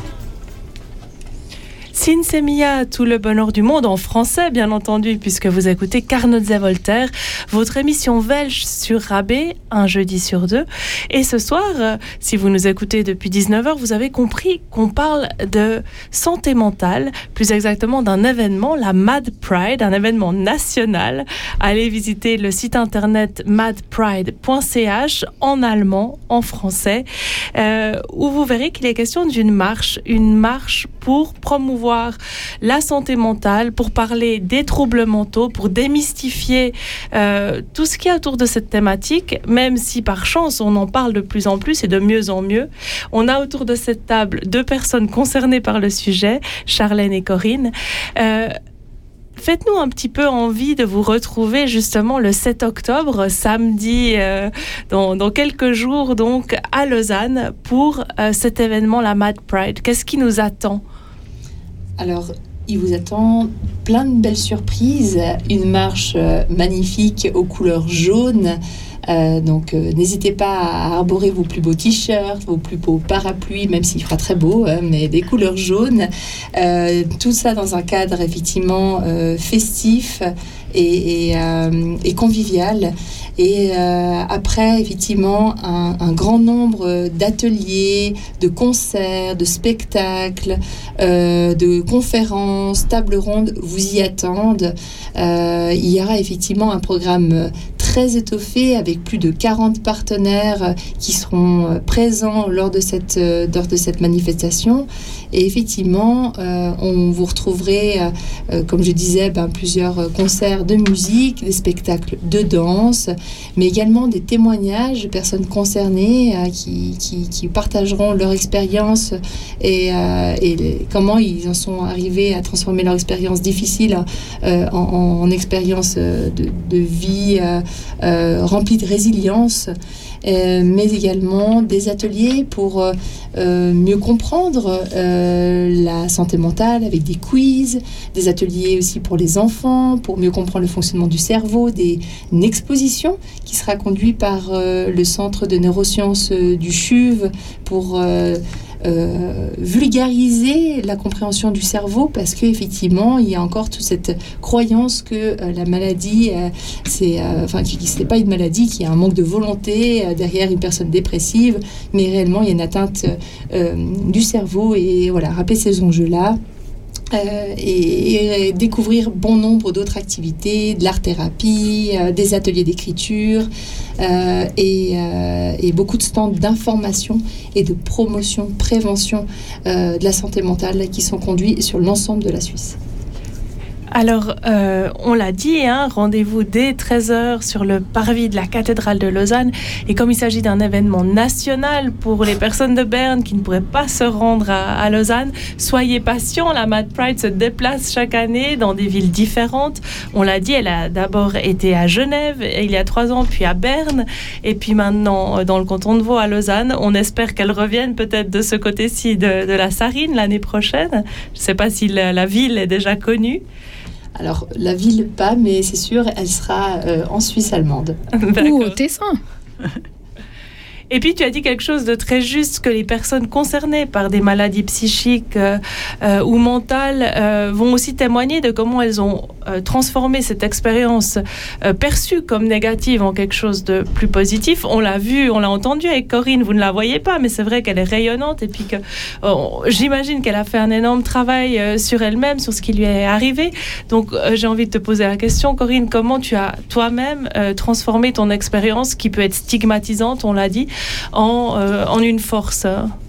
quotidien. Sinsemia, tout le bonheur du monde en français, bien entendu, puisque vous écoutez Carnot et Voltaire, votre émission belge sur Rabais, un jeudi sur deux. Et ce soir, euh, si vous nous écoutez depuis dix-neuf heures, vous avez compris qu'on parle de santé mentale, plus exactement d'un événement, la Mad Pride, un événement national. Allez visiter le site internet mad pride point c h en allemand, en français, euh, où vous verrez qu'il est question d'une marche, une marche pour promouvoir la santé mentale, pour parler des troubles mentaux, pour démystifier euh, tout ce qu'il y a autour de cette thématique, même si par chance on en parle de plus en plus et de mieux en mieux. On a autour de cette table deux personnes concernées par le sujet, Charlène et Corinne. Euh, Faites-nous un petit peu envie de vous retrouver justement le sept octobre, samedi, euh, dans, dans quelques jours, donc à Lausanne, pour euh, cet événement, la Mad Pride. Qu'est-ce qui nous attend ? Alors, il vous attend plein de belles surprises, une marche euh, magnifique aux couleurs jaunes. Euh, donc euh, n'hésitez pas à arborer vos plus beaux t-shirts, vos plus beaux parapluies, même s'il fera très beau, hein, mais des couleurs jaunes. Euh, tout ça dans un cadre effectivement euh, festif et, et, euh, et convivial. Et euh, après, effectivement, un, un grand nombre d'ateliers, de concerts, de spectacles, euh, de conférences, tables rondes vous y attendent. Euh, il y aura effectivement un programme très étoffé avec plus de quarante partenaires qui seront présents lors de cette, lors de cette manifestation. Et effectivement, euh, on vous retrouverez, euh, comme je disais, ben, plusieurs concerts de musique, des spectacles de danse, mais également des témoignages de personnes concernées euh, qui, qui, qui partageront leur expérience et, euh, et les, comment ils en sont arrivés à transformer leur expérience difficile euh, en, en, en expérience de, de vie euh, euh, remplie de résilience. Euh, mais également des ateliers pour euh, mieux comprendre euh, la santé mentale avec des quiz, des ateliers aussi pour les enfants, pour mieux comprendre le fonctionnement du cerveau, des, une exposition qui sera conduite par euh, le Centre de neurosciences euh, du C H U V pour euh, Euh, vulgariser la compréhension du cerveau, parce qu'effectivement il y a encore toute cette croyance que euh, la maladie euh, c'est, euh, enfin, qui, qui ce n'est pas une maladie, qu'il y a un manque de volonté euh, derrière une personne dépressive, mais réellement il y a une atteinte euh, du cerveau. Et voilà, rappeler ces enjeux-là. Euh, et, et découvrir bon nombre d'autres activités, de l'art-thérapie, euh, des ateliers d'écriture euh, et, euh, et beaucoup de stands d'information et de promotion, prévention euh, de la santé mentale qui sont conduits sur l'ensemble de la Suisse. Alors, euh, on l'a dit, hein, rendez-vous dès treize heures sur le parvis de la cathédrale de Lausanne. Et comme il s'agit d'un événement national pour les personnes de Berne qui ne pourraient pas se rendre à, à Lausanne, soyez patients. La Mad Pride se déplace chaque année dans des villes différentes. On l'a dit, elle a d'abord été à Genève il y a trois ans, puis à Berne, et puis maintenant dans le canton de Vaud à Lausanne. On espère qu'elle revienne peut-être de ce côté-ci de, de la Sarine l'année prochaine. Je ne sais pas si la, la ville est déjà connue. Alors, la ville, pas, mais c'est sûr, elle sera euh, en Suisse allemande. Ou au Tessin. Et puis, tu as dit quelque chose de très juste, que les personnes concernées par des maladies psychiques euh, euh, ou mentales euh, vont aussi témoigner de comment elles ont euh, transformé cette expérience euh, perçue comme négative en quelque chose de plus positif. On l'a vu, on l'a entendu avec Corinne, vous ne la voyez pas, mais c'est vrai qu'elle est rayonnante et puis que oh, j'imagine qu'elle a fait un énorme travail euh, sur elle-même, sur ce qui lui est arrivé. Donc, euh, j'ai envie de te poser la question, Corinne, comment tu as toi-même euh, transformé ton expérience qui peut être stigmatisante, on l'a dit, En, euh, en une force?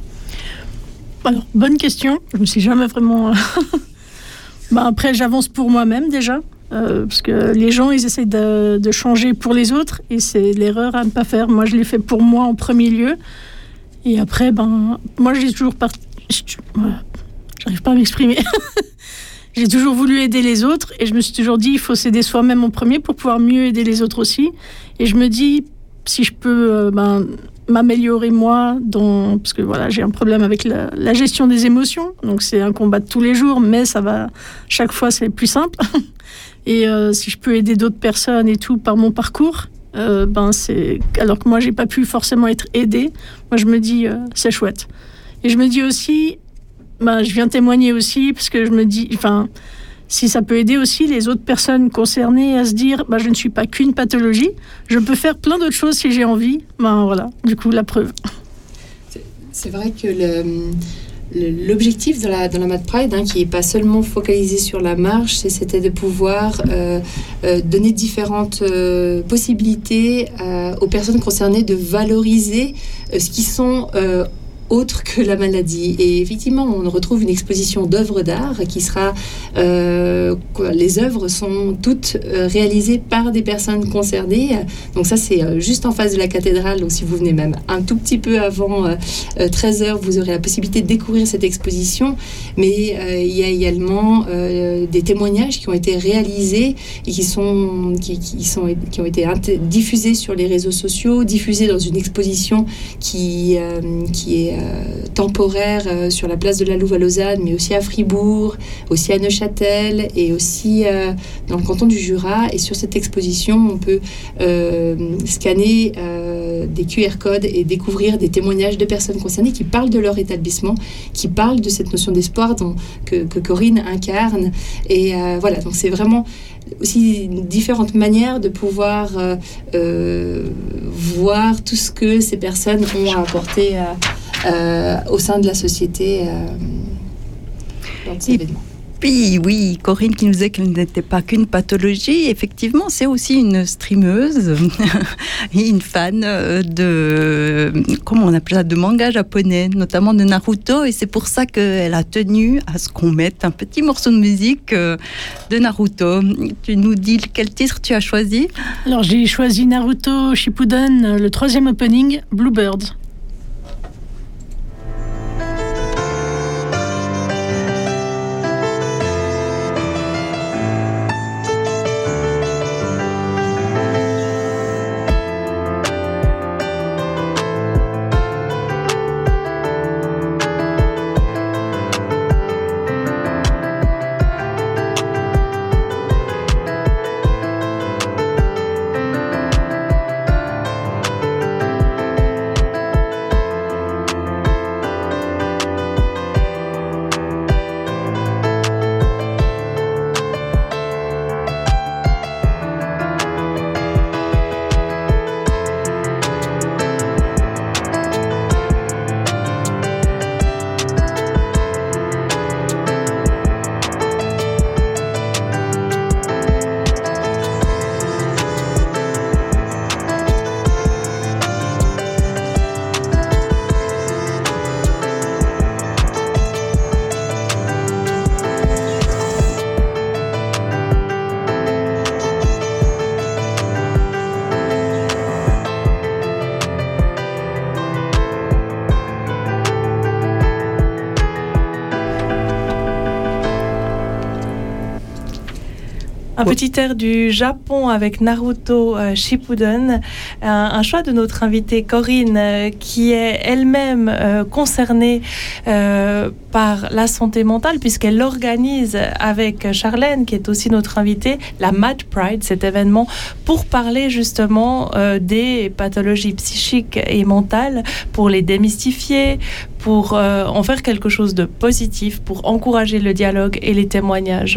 Alors, bonne question. Je me suis jamais vraiment... bah, après, j'avance pour moi-même déjà, euh, parce que les gens, ils essayent de, de changer pour les autres, et c'est l'erreur à ne pas faire. Moi, je l'ai fait pour moi en premier lieu, et après, ben, moi, j'ai toujours... Part... J'arrive pas à m'exprimer. J'ai toujours voulu aider les autres, et je me suis toujours dit, il faut s'aider soi-même en premier pour pouvoir mieux aider les autres aussi. Et je me dis, si je peux... Euh, ben, m'améliorer moi, dans, parce que voilà, j'ai un problème avec la, la gestion des émotions, donc c'est un combat de tous les jours, mais ça va, chaque fois c'est plus simple. Et euh, si je peux aider d'autres personnes et tout par mon parcours, euh, ben c'est, alors que moi j'ai pas pu forcément être aidée, moi je me dis euh, c'est chouette. Et je me dis aussi, ben je viens témoigner aussi parce que je me dis, enfin. Si ça peut aider aussi les autres personnes concernées à se dire bah, je ne suis pas qu'une pathologie, je peux faire plein d'autres choses si j'ai envie. Ben voilà, du coup, la preuve. C'est, c'est vrai que le, le, l'objectif de la, de la Mad Pride, hein, qui n'est pas seulement focalisé sur la marche, c'est, c'était de pouvoir euh, euh, donner différentes euh, possibilités euh, aux personnes concernées de valoriser euh, ce qui sont... Euh, autre que la maladie. Et effectivement, on retrouve une exposition d'œuvres d'art qui sera... Euh, quoi, les œuvres sont toutes euh, réalisées par des personnes concernées. Donc ça, c'est euh, juste en face de la cathédrale. Donc si vous venez même un tout petit peu avant euh, euh, treize heures, vous aurez la possibilité de découvrir cette exposition. Mais euh, il y a également euh, des témoignages qui ont été réalisés et qui, sont, qui, qui, sont, qui ont été inté- diffusés sur les réseaux sociaux, diffusés dans une exposition qui, euh, qui est euh, temporaires euh, sur la place de la Louve à Lausanne, mais aussi à Fribourg, aussi à Neuchâtel et aussi euh, dans le canton du Jura. Et sur cette exposition, on peut euh, scanner euh, des Q R codes et découvrir des témoignages de personnes concernées qui parlent de leur établissement, qui parlent de cette notion d'espoir dont, que, que Corinne incarne. Et euh, voilà, donc c'est vraiment aussi différentes manières de pouvoir euh, euh, voir tout ce que ces personnes ont à apporter à, euh, au sein de la société euh, dans ces événements. Puis oui, Corinne qui nous disait qu'elle n'était pas qu'une pathologie, effectivement, c'est aussi une streameuse et une fan de, comment on appelle ça, de manga japonais, notamment de Naruto, et c'est pour ça qu'elle a tenu à ce qu'on mette un petit morceau de musique de Naruto. Tu nous dis quel titre tu as choisi ? Alors j'ai choisi Naruto Shippuden, le troisième opening, Bluebirds. Un petit air du Japon avec Naruto euh, Shippuden, un, un choix de notre invitée Corinne euh, qui est elle-même euh, concernée euh, par la santé mentale puisqu'elle organise avec Charlène, qui est aussi notre invitée, la Mad Pride, cet événement pour parler justement euh, des pathologies psychiques et mentales, pour les démystifier, pour euh, en faire quelque chose de positif, pour encourager le dialogue et les témoignages.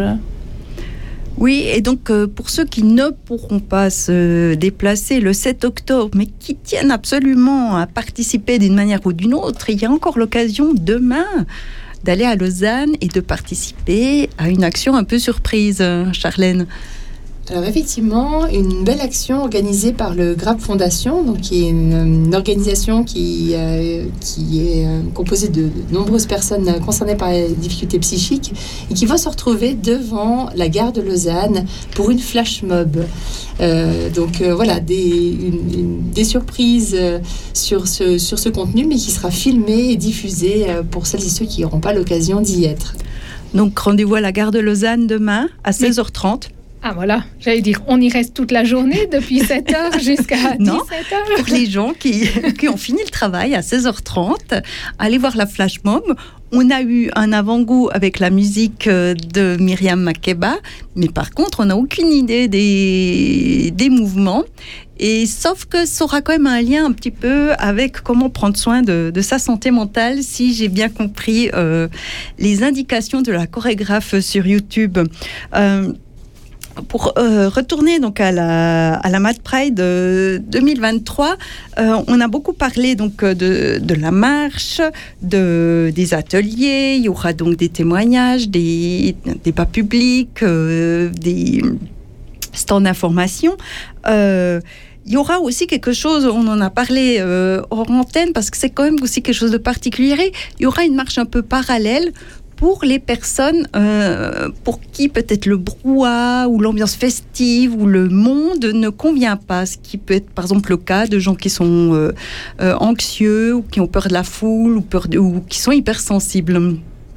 Oui, et donc euh, pour ceux qui ne pourront pas se déplacer le sept octobre, mais qui tiennent absolument à participer d'une manière ou d'une autre, il y a encore l'occasion demain d'aller à Lausanne et de participer à une action un peu surprise, Charlène. Alors effectivement, une belle action organisée par le Grappe Fondation, donc qui est une, une organisation qui, euh, qui est euh, composée de, de nombreuses personnes concernées par les difficultés psychiques et qui va se retrouver devant la gare de Lausanne pour une flash mob. Euh, donc euh, voilà, des, une, une, des surprises euh, sur, ce, sur ce contenu, mais qui sera filmé et diffusé euh, pour celles et ceux qui n'auront pas l'occasion d'y être. Donc rendez-vous à la gare de Lausanne demain à seize heures trente. Ah voilà, j'allais dire, on y reste toute la journée, depuis sept heures jusqu'à dix-sept heures. Pour les gens qui, qui ont fini le travail à seize heures trente, allez voir la Flash Mob. On a eu un avant-goût avec la musique de Myriam Makeba, mais par contre, on n'a aucune idée des, des mouvements. Et sauf que ça aura quand même un lien un petit peu avec comment prendre soin de, de sa santé mentale, si j'ai bien compris euh, les indications de la chorégraphe sur YouTube. Euh, Pour euh, retourner donc à la, à la Mad Pride euh, deux mille vingt-trois, euh, on a beaucoup parlé donc de, de la marche, de, des ateliers. Il y aura donc des témoignages, des débats publics, euh, des stands d'information. Euh, Il y aura aussi quelque chose, on en a parlé euh, hors antenne, parce que c'est quand même aussi quelque chose de particulier. Il y aura une marche un peu parallèle pour les personnes euh, pour qui peut-être le brouhaha ou l'ambiance festive ou le monde ne convient pas, ce qui peut être par exemple le cas de gens qui sont euh, euh, anxieux ou qui ont peur de la foule ou, peur de, ou qui sont hypersensibles.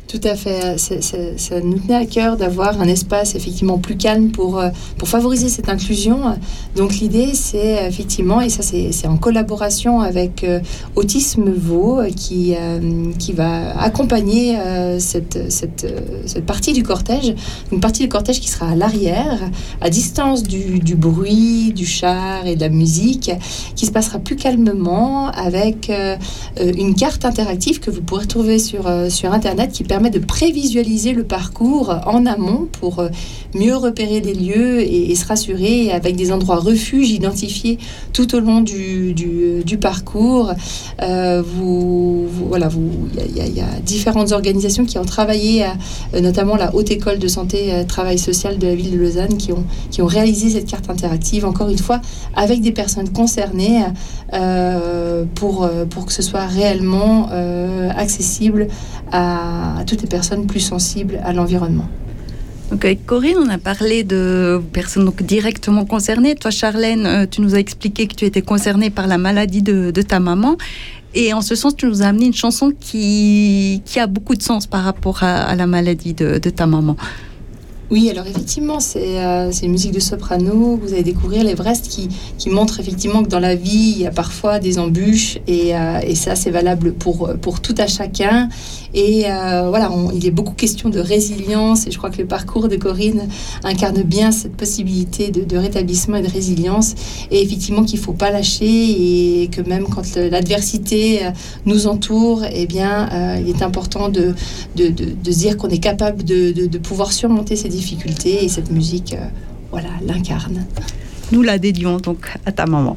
Tout à fait. C'est, c'est, ça nous tenait à cœur d'avoir un espace effectivement plus calme pour, pour favoriser cette inclusion. Donc l'idée, c'est effectivement, et ça c'est, c'est en collaboration avec euh, Autisme Vaud qui, euh, qui va accompagner euh, cette, cette, cette partie du cortège. Une partie du cortège qui sera à l'arrière, à distance du, du bruit, du char et de la musique, qui se passera plus calmement avec euh, une carte interactive que vous pourrez trouver sur, euh, sur Internet qui permet de prévisualiser le parcours en amont pour mieux repérer les lieux et, et se rassurer avec des endroits refuges identifiés tout au long du, du, du parcours. Euh, vous, vous, voilà, vous, il y, y, y a différentes organisations qui ont travaillé, à, notamment la Haute École de Santé et Travail Social de la ville de Lausanne, qui ont, qui ont réalisé cette carte interactive, encore une fois, avec des personnes concernées euh, pour, pour que ce soit réellement euh, accessible à, à toutes les personnes plus sensibles à l'environnement. Donc avec Corinne, on a parlé de personnes donc directement concernées. Toi, Charlène, tu nous as expliqué que tu étais concernée par la maladie de, de ta maman. Et en ce sens, tu nous as amené une chanson qui, qui a beaucoup de sens par rapport à, à la maladie de, de ta maman. Oui, alors effectivement, c'est, euh, c'est une musique de soprano. Vous allez découvrir l'Everest qui, qui montre effectivement que dans la vie, il y a parfois des embûches. Et, euh, et ça, c'est valable pour, pour tout à chacun. Et euh, voilà, on, il est beaucoup question de résilience. Et je crois que le parcours de Corinne incarne bien cette possibilité de, de rétablissement et de résilience. Et effectivement qu'il ne faut pas lâcher. Et que même quand l'adversité nous entoure, eh bien, euh, il est important de, de, de, de se dire qu'on est capable de, de, de pouvoir surmonter ces difficultés, et cette musique, euh, voilà, l'incarne. Nous la dédions donc à ta maman.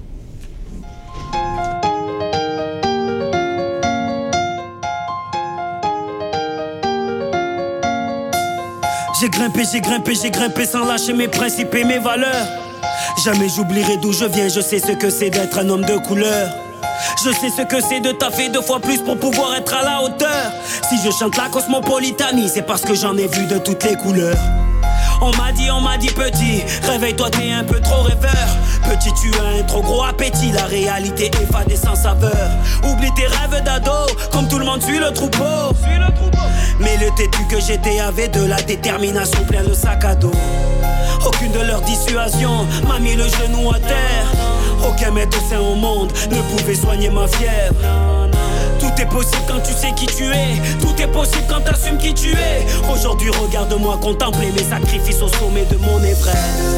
J'ai grimpé, j'ai grimpé, j'ai grimpé sans lâcher mes principes et mes valeurs. Jamais j'oublierai d'où je viens, je sais ce que c'est d'être un homme de couleur. Je sais ce que c'est de taffer deux fois plus pour pouvoir être à la hauteur. Si je chante la cosmopolitanie, c'est parce que j'en ai vu de toutes les couleurs. On m'a dit, on m'a dit petit, réveille-toi t'es un peu trop rêveur. Petit tu as un trop gros appétit, la réalité est fade et sans saveur. Oublie tes rêves d'ado, comme tout le monde suit le troupeau. Mais le têtu que j'étais avait de la détermination plein le sac à dos. Aucune de leurs dissuasions m'a mis le genou à terre. Aucun médecin au monde ne pouvait soigner ma fièvre. Tout est possible quand tu sais qui tu es. Tout est possible quand t'assumes qui tu es. Aujourd'hui regarde-moi contempler mes sacrifices au sommet de mon Everest.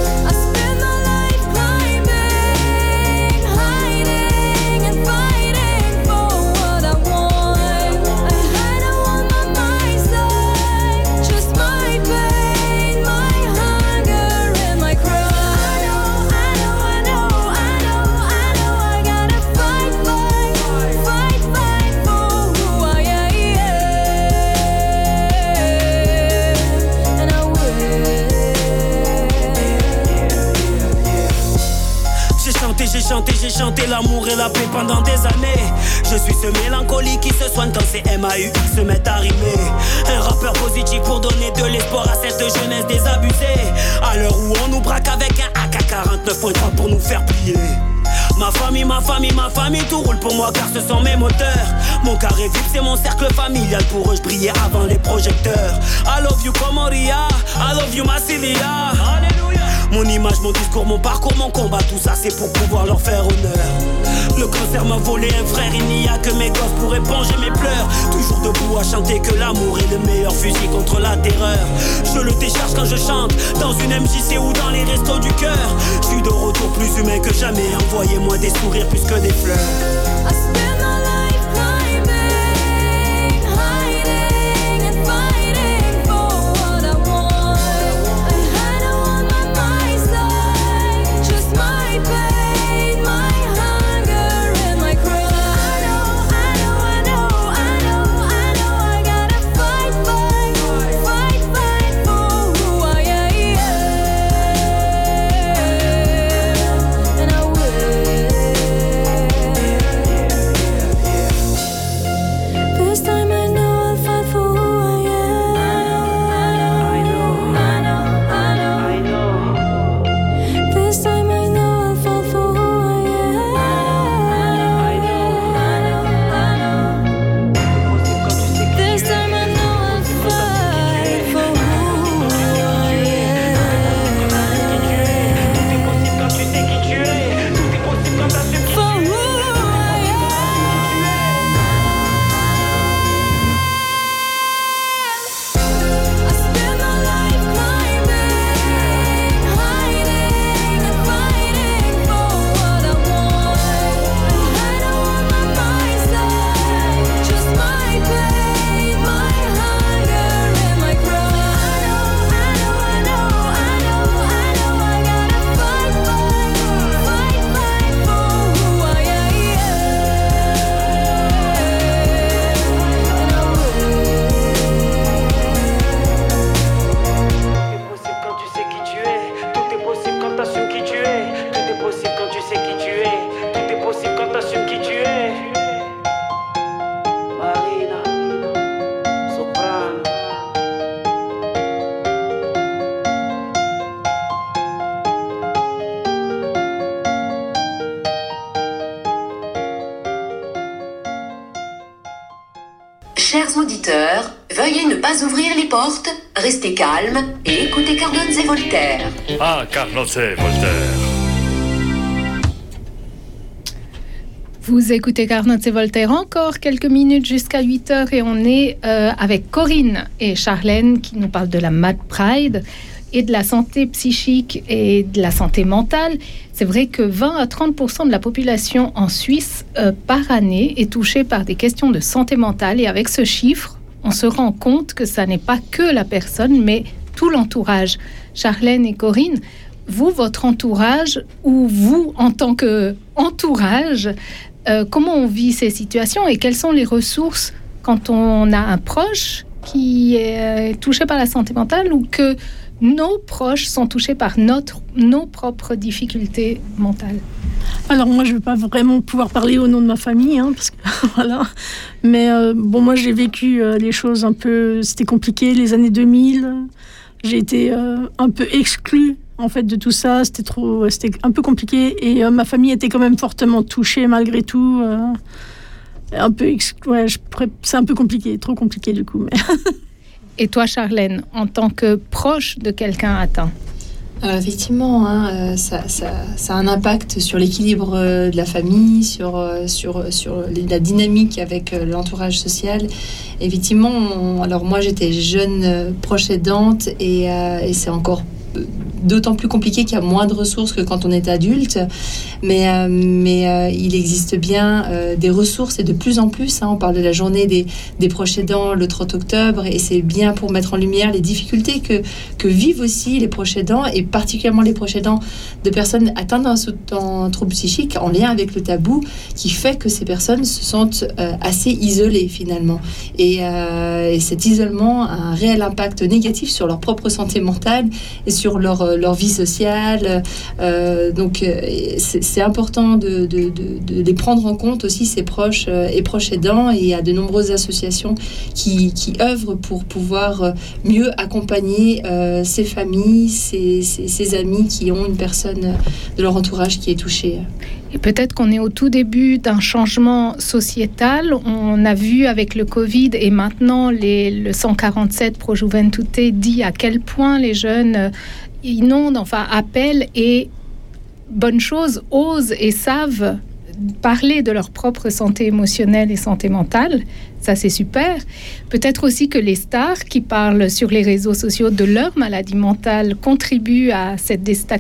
J'ai chanté, j'ai chanté l'amour et la paix pendant des années. Je suis ce mélancolique qui se soigne quand ces M A U se mettent à rimer. Un rappeur positif pour donner de l'espoir à cette jeunesse désabusée. À l'heure où on nous braque avec un A K quarante-neuf point trois pour nous faire plier. Ma famille, ma famille, ma famille, tout roule pour moi car ce sont mes moteurs. Mon carré vip, c'est mon cercle familial, pour eux je brillais avant les projecteurs. I love you Comoria, I love you Massilia. Alléluia. Mon image, mon discours, mon parcours, mon combat, tout ça c'est pour pouvoir leur faire honneur. Le cancer m'a volé un frère, il n'y a que mes gosses pour éponger mes pleurs. Toujours debout à chanter que l'amour est le meilleur fusil contre la terreur. Je le décharge quand je chante, dans une M J C ou dans les restos du cœur. Je suis de retour plus humain que jamais, envoyez-moi des sourires plus que des fleurs. chers auditeurs, veuillez ne pas ouvrir les portes, restez calmes et écoutez Carnot et Voltaire. Ah, Carnot et Voltaire. Vous écoutez Carnot et Voltaire encore quelques minutes jusqu'à huit heures et on est euh, avec Corinne et Charlène qui nous parlent de la Mad Pride et de la santé psychique et de la santé mentale. C'est vrai que vingt à trente pour cent de la population en Suisse euh, par année est touchée par des questions de santé mentale et avec ce chiffre, on se rend compte que ça n'est pas que la personne mais tout l'entourage. Charlène et Corinne, vous, votre entourage ou vous en tant qu'entourage, euh, comment on vit ces situations et quelles sont les ressources quand on a un proche qui est touché par la santé mentale ou que nos proches sont touchés par notre, nos propres difficultés mentales? Alors moi, je ne vais pas vraiment pouvoir parler au nom de ma famille, hein, parce que voilà. Mais euh, bon, moi, j'ai vécu euh, les choses un peu... C'était compliqué, les années deux mille. J'ai été euh, un peu exclue, en fait, de tout ça. C'était trop... C'était un peu compliqué. Et euh, ma famille était quand même fortement touchée, malgré tout. Euh, un peu... Ex... Ouais, je pourrais... C'est un peu compliqué, trop compliqué, du coup. Mais... Et toi, Charlène, en tant que proche de quelqu'un atteint? Alors effectivement, hein, ça, ça, ça a un impact sur l'équilibre de la famille, sur, sur, sur la dynamique avec l'entourage social. Effectivement, on, alors moi j'étais jeune proche aidante et, euh, et c'est encore d'autant plus compliqué qu'il y a moins de ressources que quand on est adulte, mais, euh, mais euh, il existe bien euh, des ressources et de plus en plus, hein, on parle de la journée des, des proches aidants le trente octobre et c'est bien pour mettre en lumière les difficultés que, que vivent aussi les proches aidants et particulièrement les proches aidants de personnes atteintes d'un, d'un trouble psychique en lien avec le tabou qui fait que ces personnes se sentent euh, assez isolées finalement et, euh, et cet isolement a un réel impact négatif sur leur propre santé mentale et sur leur leur vie sociale, euh, donc c'est, c'est important de, de, de, de les prendre en compte aussi, ces proches euh, et proches aidants, et il y a de nombreuses associations qui, qui œuvrent pour pouvoir mieux accompagner euh, ces familles, ces, ces, ces amis qui ont une personne de leur entourage qui est touchée. Et peut-être qu'on est au tout début d'un changement sociétal. On a vu avec le Covid et maintenant les, le cent quarante-sept Pro Juventute dit à quel point les jeunes inondent, enfin appellent et, bonne chose, osent et savent parler de leur propre santé émotionnelle et santé mentale. Ça, c'est super. Peut-être aussi que les stars qui parlent sur les réseaux sociaux de leur maladie mentale contribuent à cette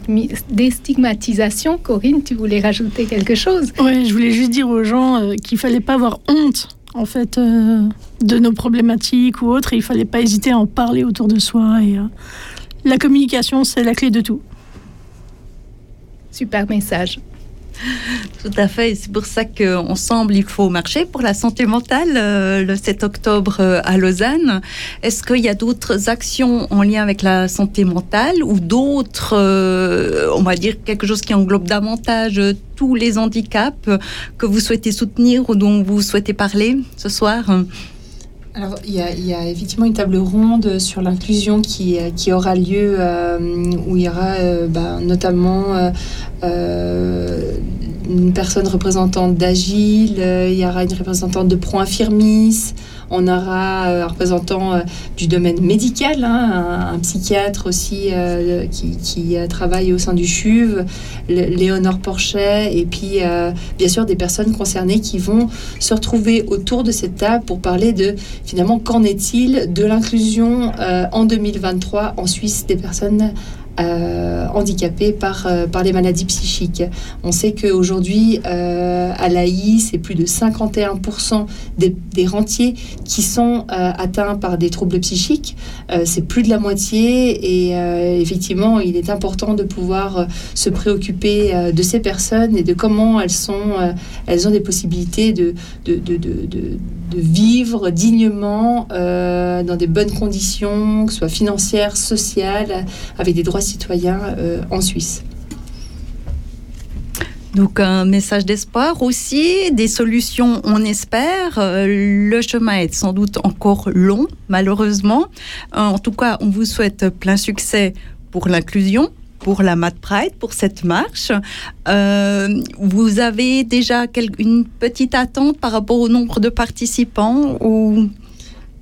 déstigmatisation. Corinne, tu voulais rajouter quelque chose? Oui, je voulais juste dire aux gens euh, qu'il ne fallait pas avoir honte en fait, euh, de nos problématiques ou autres. Et il ne fallait pas hésiter à en parler autour de soi. Et, euh, la communication, c'est la clé de tout. Super message. Tout à fait, et c'est pour ça qu'ensemble, il faut marcher pour la santé mentale euh, le sept octobre euh, à Lausanne. Est-ce qu'il y a d'autres actions en lien avec la santé mentale ou d'autres, euh, on va dire, quelque chose qui englobe davantage euh, tous les handicaps que vous souhaitez soutenir ou dont vous souhaitez parler ce soir ? Alors, il y, a, il y a effectivement une table ronde sur l'inclusion qui, qui aura lieu, euh, où il y aura euh, bah, notamment euh, euh, une personne représentante d'Agile, euh, il y aura une représentante de Pro Infirmis, on aura euh, un représentant euh, du domaine médical, hein, un, un psychiatre aussi euh, qui, qui euh, travaille au sein du C H U V, le, Léonore Porchet, et puis euh, bien sûr des personnes concernées qui vont se retrouver autour de cette table pour parler de finalement qu'en est-il de l'inclusion euh, en deux mille vingt-trois en Suisse des personnes Euh, handicapés par, euh, par les maladies psychiques. On sait qu'aujourd'hui, euh, à l'A I, c'est plus de cinquante et un pour cent des, des rentiers qui sont euh, atteints par des troubles psychiques. Euh, c'est plus de la moitié et euh, effectivement, il est important de pouvoir euh, se préoccuper euh, de ces personnes et de comment elles, sont, euh, elles ont des possibilités de, de, de, de, de, de vivre dignement euh, dans des bonnes conditions, que ce soit financières, sociales, avec des droits citoyens euh, en Suisse. Donc un message d'espoir aussi, des solutions on espère. Euh, le chemin est sans doute encore long, malheureusement. En tout cas, on vous souhaite plein succès pour l'inclusion, pour la Mad Pride, pour cette marche. Euh, vous avez déjà quel, une petite attente par rapport au nombre de participants ou...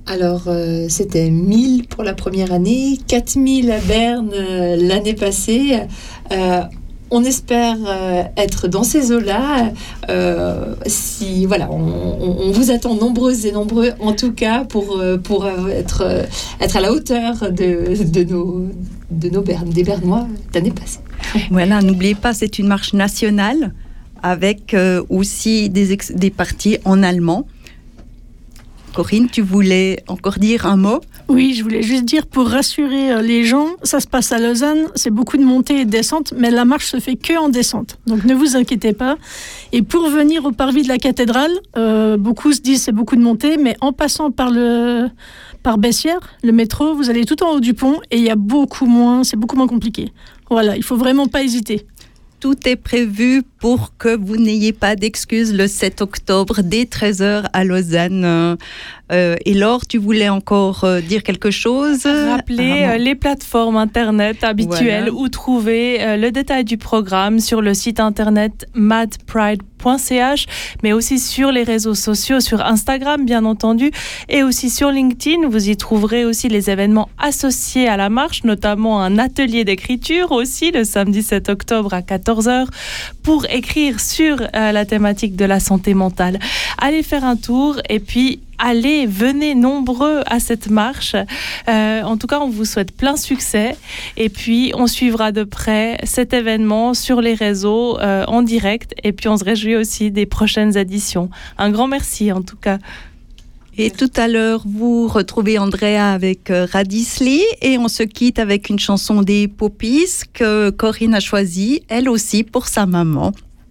Alors, euh, c'était mille pour la première année, quatre mille à Berne euh, l'année passée. Euh, On espère euh, être dans ces eaux-là. Euh, si, voilà, on, on, on vous attend nombreuses et nombreux, en tout cas, pour, pour être, être à la hauteur de, de, nos, de nos Bernes, des Bernois d'année passée. Voilà, n'oubliez pas, c'est une marche nationale avec euh, aussi des, ex- des parties en allemand. Corinne, tu voulais encore dire un mot ? Oui, je voulais juste dire, pour rassurer les gens, ça se passe à Lausanne, c'est beaucoup de montées et de descentes, mais la marche se fait que en descente. Donc ne vous inquiétez pas. Et pour venir au parvis de la cathédrale, euh, beaucoup se disent c'est beaucoup de montées, mais en passant par le par Bessières, le métro, vous allez tout en haut du pont et il y a beaucoup moins, c'est beaucoup moins compliqué. Voilà, il faut vraiment pas hésiter. Tout est prévu pour que vous n'ayez pas d'excuses le sept octobre dès treize heures à Lausanne. Euh, et Laure, tu voulais encore euh, dire quelque chose ? Rappeler ah, euh, les plateformes internet habituelles voilà. ou trouver euh, le détail du programme sur le site internet mad pride point c h, mais aussi sur les réseaux sociaux, sur Instagram bien entendu, et aussi sur LinkedIn. Vous y trouverez aussi les événements associés à la marche, notamment un atelier d'écriture aussi le samedi sept octobre à quatorze heures pour écrire sur euh, la thématique de la santé mentale. Allez faire un tour et puis allez, venez nombreux à cette marche. Euh, en tout cas, on vous souhaite plein succès. Et puis, on suivra de près cet événement sur les réseaux euh, en direct. Et puis, on se réjouit aussi des prochaines éditions. Un grand merci, en tout cas. Et tout à l'heure, vous retrouvez Andrea avec euh, Radisli. Et on se quitte avec une chanson des Poppies que Corinne a choisie, elle aussi, pour sa maman.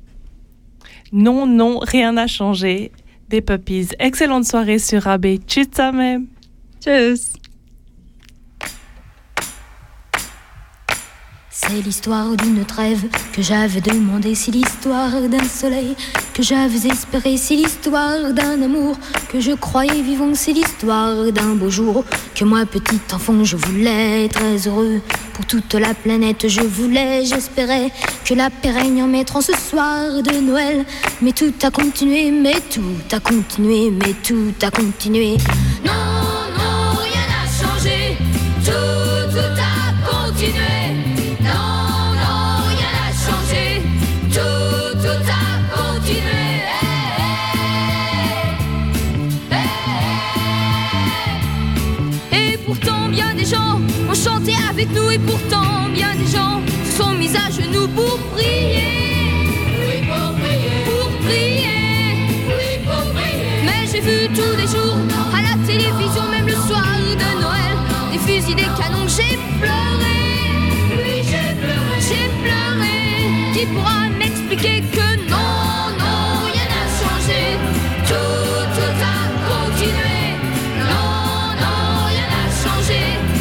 Non, non, rien n'a changé. Des Poppies. Excellente soirée sur Rabbe. Tschüss zusammen. Tschüss. C'est l'histoire d'une trêve que j'avais demandé, c'est l'histoire d'un soleil que j'avais espéré, c'est l'histoire d'un amour que je croyais vivant, c'est l'histoire d'un beau jour que moi petit enfant je voulais très heureux pour toute la planète, je voulais, j'espérais que la paix règne en mettant ce soir de Noël, mais tout a continué, mais tout a continué, mais tout a continué. Non, non, rien n'a changé, tout, tout a continué. On chantait avec nous et pourtant bien des gens se sont mis à genoux pour prier. Oui, pour prier. Pour prier. Oui, pour prier. Mais j'ai vu tous les jours à la télévision, même le soir de Noël, des fusils, des canons, j'ai pleuré. Oui, j'ai pleuré. J'ai pleuré. Qui pourra m'expliquer que non, non, rien n'a changé. Tout, tout a continué. Non, non, rien n'a changé.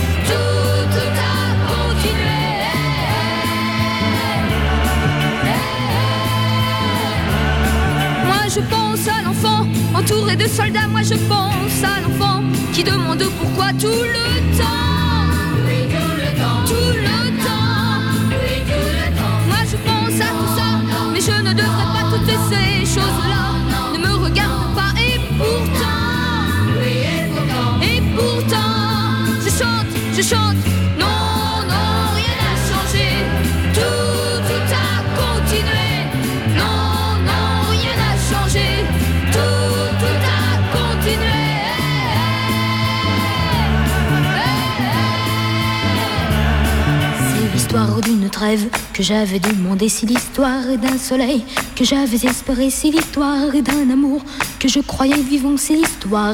Je pense à l'enfant entouré de soldats, moi je pense à l'enfant qui demande pourquoi tout le temps. Oui, tout le temps. Tout le temps. Oui, tout le temps. Moi je pense à tout ça, mais je ne devrais pas toutes ces choses-là. Ne me regarde pas et pourtant. Oui, et pourtant. Et pourtant, je chante, je chante. Non, non, rien n'a changé. Tout, tout a continué. Tout, tout a continué. C'est l'histoire d'une trêve que j'avais demandé, c'est l'histoire d'un soleil que j'avais espéré, c'est l'histoire d'un amour que je croyais vivant, c'est l'histoire